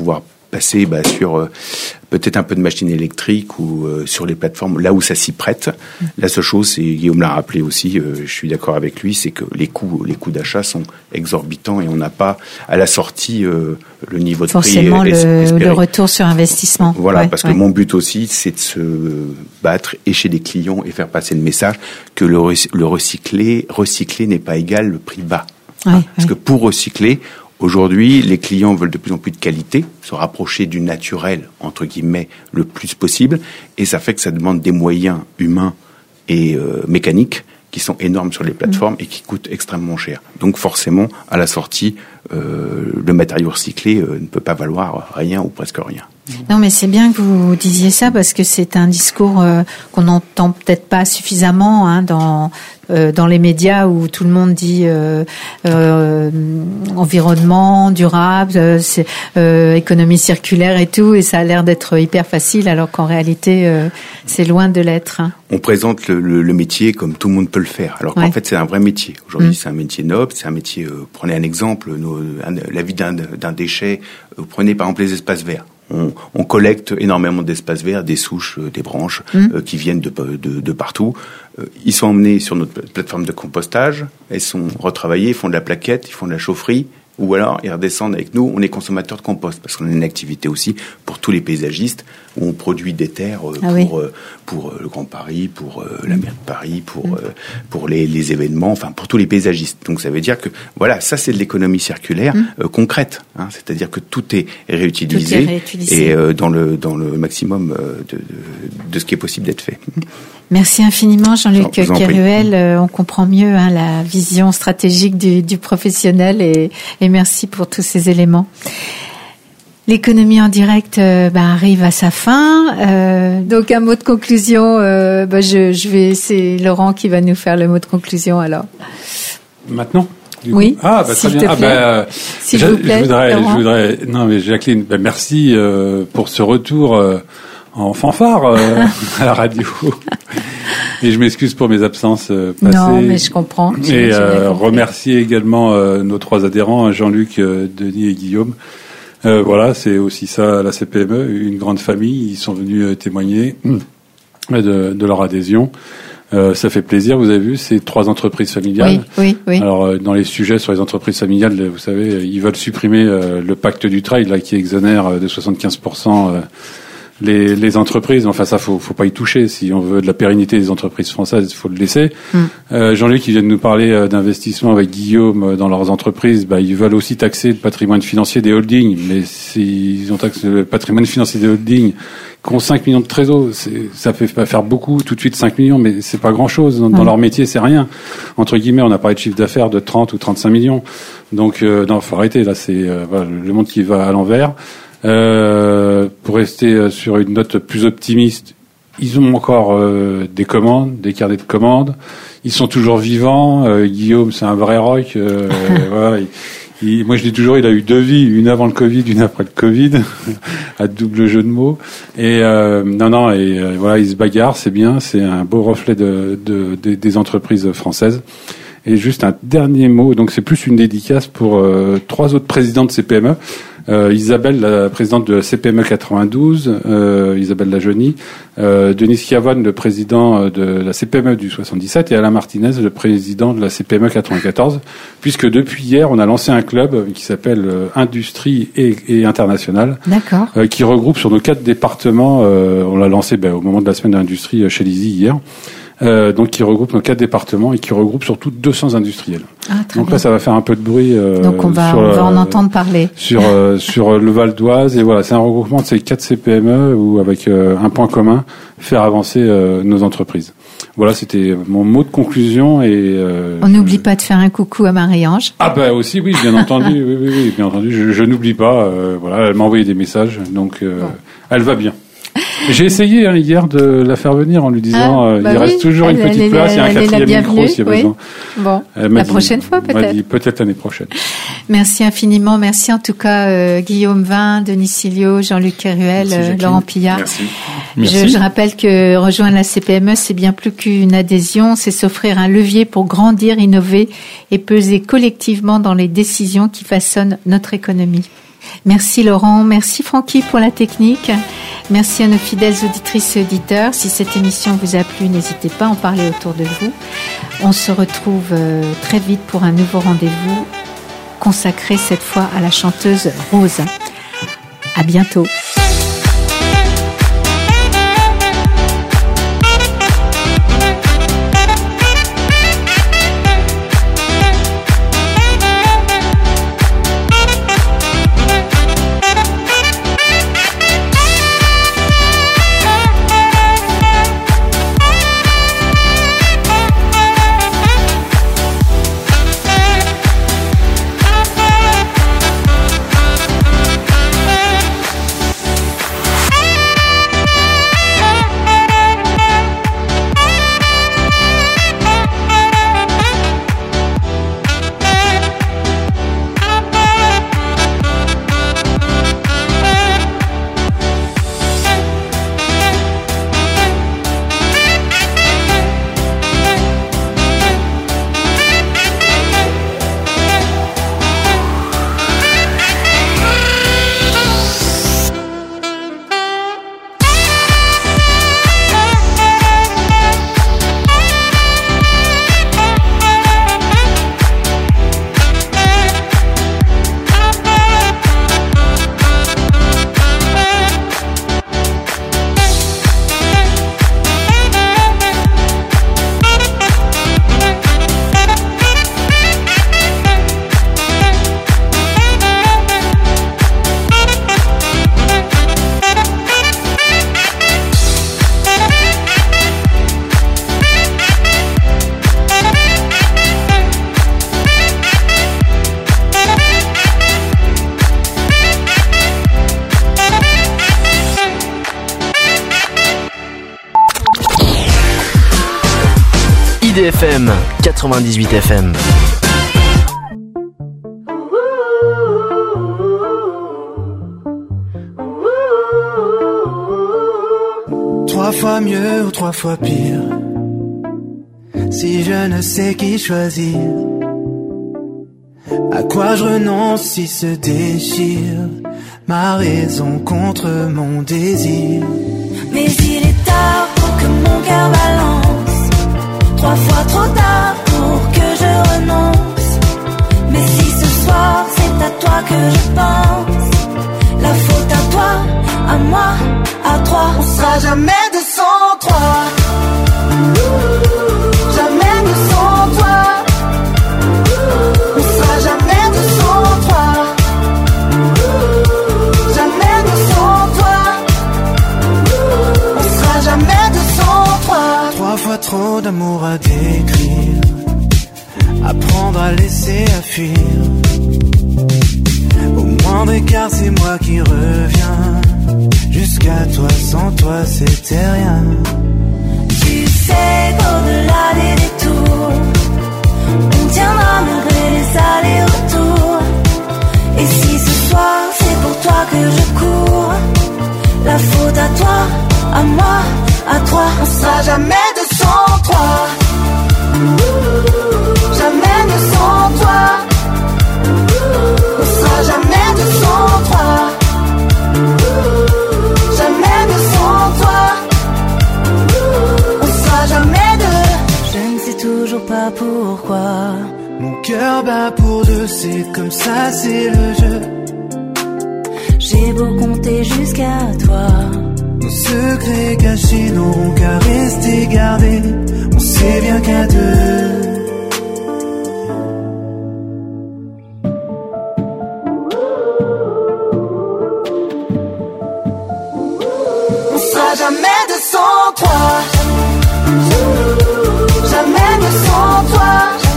passer bah, sur euh, peut-être un peu de machines électriques ou euh, sur les plateformes là où ça s'y prête. Mmh. La seule chose, c'est Guillaume l'a rappelé aussi, euh, je suis d'accord avec lui, c'est que les coûts, les coûts d'achat sont exorbitants et on n'a pas à la sortie euh, le niveau de forcément prix le, le retour sur investissement. Voilà, ouais, parce ouais. que mon but aussi, c'est de se battre et chez les clients et faire passer le message que le, le recycler, recycler n'est pas égal le prix bas. Ouais, hein, parce ouais. que pour recycler, aujourd'hui, les clients veulent de plus en plus de qualité, se rapprocher du naturel, entre guillemets, le plus possible, et ça fait que ça demande des moyens humains et euh, mécaniques qui sont énormes sur les plateformes mmh. et qui coûtent extrêmement cher. Donc forcément, à la sortie, euh, le matériau recyclé euh, ne peut pas valoir rien ou presque rien. Non, mais c'est bien que vous disiez ça parce que c'est un discours euh, qu'on n'entend peut-être pas suffisamment hein, dans euh, dans les médias où tout le monde dit euh, euh, environnement durable, euh, c'est, euh, économie circulaire et tout, et ça a l'air d'être hyper facile alors qu'en réalité euh, c'est loin de l'être. Hein. On présente le, le, le métier comme tout le monde peut le faire, alors qu'en ouais. fait c'est un vrai métier. Aujourd'hui, mmh. c'est un métier noble, c'est un métier. Euh, prenez un exemple, nos, un, la vie d'un, d'un déchet. Vous prenez par exemple les espaces verts. On, on collecte énormément d'espaces verts, des souches, euh, des branches mmh. euh, qui viennent de, de, de partout. Euh, ils sont emmenés sur notre plateforme de compostage, elles sont retravaillées, ils font de la plaquette, ils font de la chaufferie, ou alors ils redescendent avec nous. On est consommateurs de compost parce qu'on a une activité aussi pour tous les paysagistes où on produit des terres euh, ah pour oui. euh, pour euh, le Grand Paris, pour euh, la mairie de Paris, pour mmh. euh, pour les, les événements, enfin pour tous les paysagistes. Donc ça veut dire que voilà, ça c'est de l'économie circulaire mmh. euh, concrète, hein, c'est-à-dire que tout est réutilisé, tout est réutilisé. et euh, dans le dans le maximum euh, de, de de ce qui est possible d'être fait. Merci infiniment Jean-Luc Kéruel, euh, on comprend mieux hein, la vision stratégique du, du professionnel et, et merci pour tous ces éléments. L'économie en direct euh, bah, arrive à sa fin, euh, donc un mot de conclusion, euh, bah, je, je vais, c'est Laurent qui va nous faire le mot de conclusion alors. Maintenant ? Oui, ah, bah, s'il très bien. te plaît. Ah, bah, s'il je, vous plaît, je voudrais, Laurent. je voudrais, non mais Jacqueline, bah, merci euh, pour ce retour euh, en fanfare euh, à la radio. Et je m'excuse pour mes absences euh, passées. Non, mais je comprends. Et euh, remercier également euh, nos trois adhérents, Jean-Luc, euh, Denis et Guillaume. Euh, voilà, c'est aussi ça la C P M E, une grande famille. Ils sont venus euh, témoigner de, de leur adhésion. Euh, ça fait plaisir, vous avez vu, c'est trois entreprises familiales. Oui, oui, oui. Alors, euh, dans les sujets sur les entreprises familiales, vous savez, ils veulent supprimer euh, le pacte du trail, là, qui exonère euh, de soixante-quinze pour cent euh, les, les entreprises. Enfin, ça, faut, faut pas y toucher. Si on veut de la pérennité des entreprises françaises, il faut le laisser. Mm. Euh, Jean-Luc, qui vient de nous parler euh, d'investissement avec Guillaume euh, dans leurs entreprises, bah, ils veulent aussi taxer le patrimoine financier des holdings. Mais s'ils ont taxé le patrimoine financier des holdings, qui ont cinq millions de trésors, c'est, ça fait pas faire beaucoup, tout de suite cinq millions, mais c'est pas grand chose. Dans, mmh. dans leur métier, c'est rien. Entre guillemets, on a parlé de chiffre d'affaires de trente ou trente-cinq millions. Donc, euh, non, faut arrêter, là, c'est, euh, voilà, le monde qui va à l'envers. Euh, pour rester sur une note plus optimiste, ils ont encore euh, des commandes, des carnets de commandes. Ils sont toujours vivants. Euh, Guillaume, c'est un vrai rock. Euh, voilà, il, il, moi, je dis toujours, il a eu deux vies, une avant le Covid, une après le Covid, à double jeu de mots. Et euh, non, non, et euh, voilà, il se bagarre, c'est bien, c'est un beau reflet de, de, de des entreprises françaises. Et juste un dernier mot, donc c'est plus une dédicace pour euh, trois autres présidents de C P M E. Euh, Isabelle, la présidente de la C P M E quatre-vingt-douze, euh, Isabelle Lajeunie, euh, Denis Schiavone, le président de la C P M E du soixante-dix-sept, et Alain Martinez, le président de la C P M E quatre-vingt-quatorze, puisque depuis hier, on a lancé un club qui s'appelle euh, Industrie et, et International, D'accord. Euh, qui regroupe sur nos quatre départements, euh, on l'a lancé ben, au moment de la semaine de l'industrie chez Lizy hier, Euh, donc qui regroupe nos quatre départements et qui regroupe surtout deux cents industriels. Ah, donc bien. là, ça va faire un peu de bruit. Euh, donc on va, sur, on va en euh, entendre parler. Sur euh, sur le Val d'Oise, et voilà, c'est un regroupement de ces quatre C P M E où avec euh, un point commun, faire avancer euh, nos entreprises. Voilà, c'était mon mot de conclusion et. Euh, on n'oublie pas de faire un coucou à Marie-Ange. Ah bah aussi, oui, bien entendu, oui, oui, oui, bien entendu. Je, je n'oublie pas. Euh, voilà, elle m'a envoyé des messages, donc euh, bon. Elle va bien. J'ai essayé hein, hier de la faire venir en lui disant ah, bah il oui, reste toujours une petite elle, place, il y a un quatrième micro s'il y a oui. besoin. Bon, la dit, prochaine fois peut-être. Elle m'a dit peut-être l'année prochaine. Merci infiniment, merci en tout cas euh, Guillaume Vin, Denis Silio, Jean-Luc Kéruel, euh, Laurent Pillard. Merci. Je, merci. je rappelle que rejoindre la C P M E, c'est bien plus qu'une adhésion, c'est s'offrir un levier pour grandir, innover et peser collectivement dans les décisions qui façonnent notre économie. Merci Laurent, merci Francky pour la technique. Merci à nos fidèles auditrices et auditeurs. Si cette émission vous a plu, n'hésitez pas à en parler autour de vous. On se retrouve très vite pour un nouveau rendez-vous consacré cette fois à la chanteuse Rose. À bientôt. I D F M quatre-vingt-dix-huit F M. Trois fois mieux ou trois fois pire, si je ne sais qui choisir, à quoi je renonce si se déchire ma raison contre mon désir. Mais il est tard pour que mon cœur balance, trois fois trop tard pour que je renonce. Mais si ce soir c'est à toi que je pense, la faute à toi, à moi, à trois, on sera jamais deux sans trois. Jamais deux sans toi. On sera jamais deux sans trois. Jamais deux sans toi. On sera jamais deux sans trois. Trois fois trop d'amour à décrire, apprendre à laisser, à fuir. Au moindre écart c'est moi qui reviens, jusqu'à toi, sans toi c'était rien. Tu sais qu'au-delà des détours, on tiendra malgré les allers-retours. Et si ce soir c'est pour toi que je cours, la faute à toi, à moi, à trois, on sera jamais deux sans trois. Jamais deux sans toi. On sera jamais deux sans trois. Jamais deux sans toi. On sera jamais deux. Je ne sais toujours pas pourquoi mon cœur bat pour deux, c'est comme ça, c'est le jeu. J'ai beau compter jusqu'à toi, nos secrets cachés n'auront qu'à rester gardés. On sait bien qu'à deux on sera jamais deux sans toi. Jamais deux sans toi.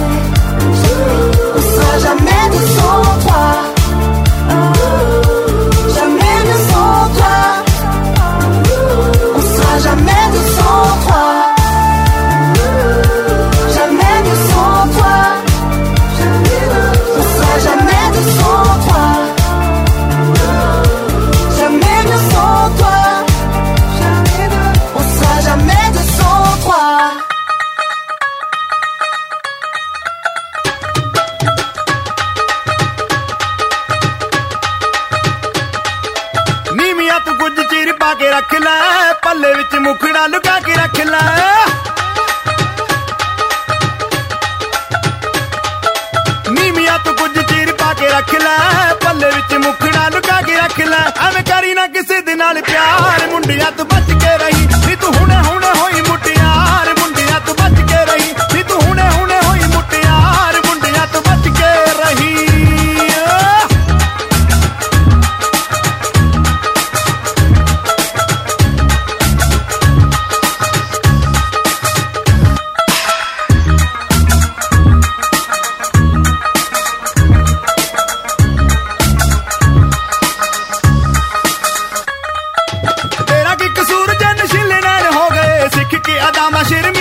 On sera jamais deux sans toi. Jamais deux sans toi. On sera jamais deux sans toi. Jamais deux sans toi. On sera jamais deux sans toi. Jamais deux sans toi. On sera jamais deux. ਪਾ ਕੇ ਰੱਖ ਲੈ ਪੱਲੇ ਵਿੱਚ ਮੁਖੜਾ ਲੁਕਾ ਕੇ ਰੱਖ ਲੈ ਨੀਮੀਆਂ ਤੋਂ ਕੁਝ ਚੀਰ ਪਾ ਕੇ ਰੱਖ ਲੈ ਪੱਲੇ ਵਿੱਚ ਮੁਖੜਾ ਲੁਕਾ ਕੇ ਰੱਖ ਲੈ ਐਵੇਂ ਕਰੀ ਨਾ ਕਿਸੇ ਦੇ ਨਾਲ ਪਿਆਰ ਮੁੰਡਿਆਂ ਤੋਂ ਬਚ ਕੇ ਰਹੀ ਨੀ ਤੂੰ ਹੁਣੇ ਹੁਣੇ ਹੋਈ ਮੁਟਿਆਰ ਮੁੰਡਿਆਂ ਤੋਂ ਬਚ ਕੇ ਰਹੀ ਨੀ ਤੂੰ ਹੁਣੇ ਹੁਣੇ ਹੋਈ ਮੁਟਿਆਰ ਮੁੰਡਿਆਂ ਤੋਂ ਬਚ ਕੇ ਰਹੀ Shit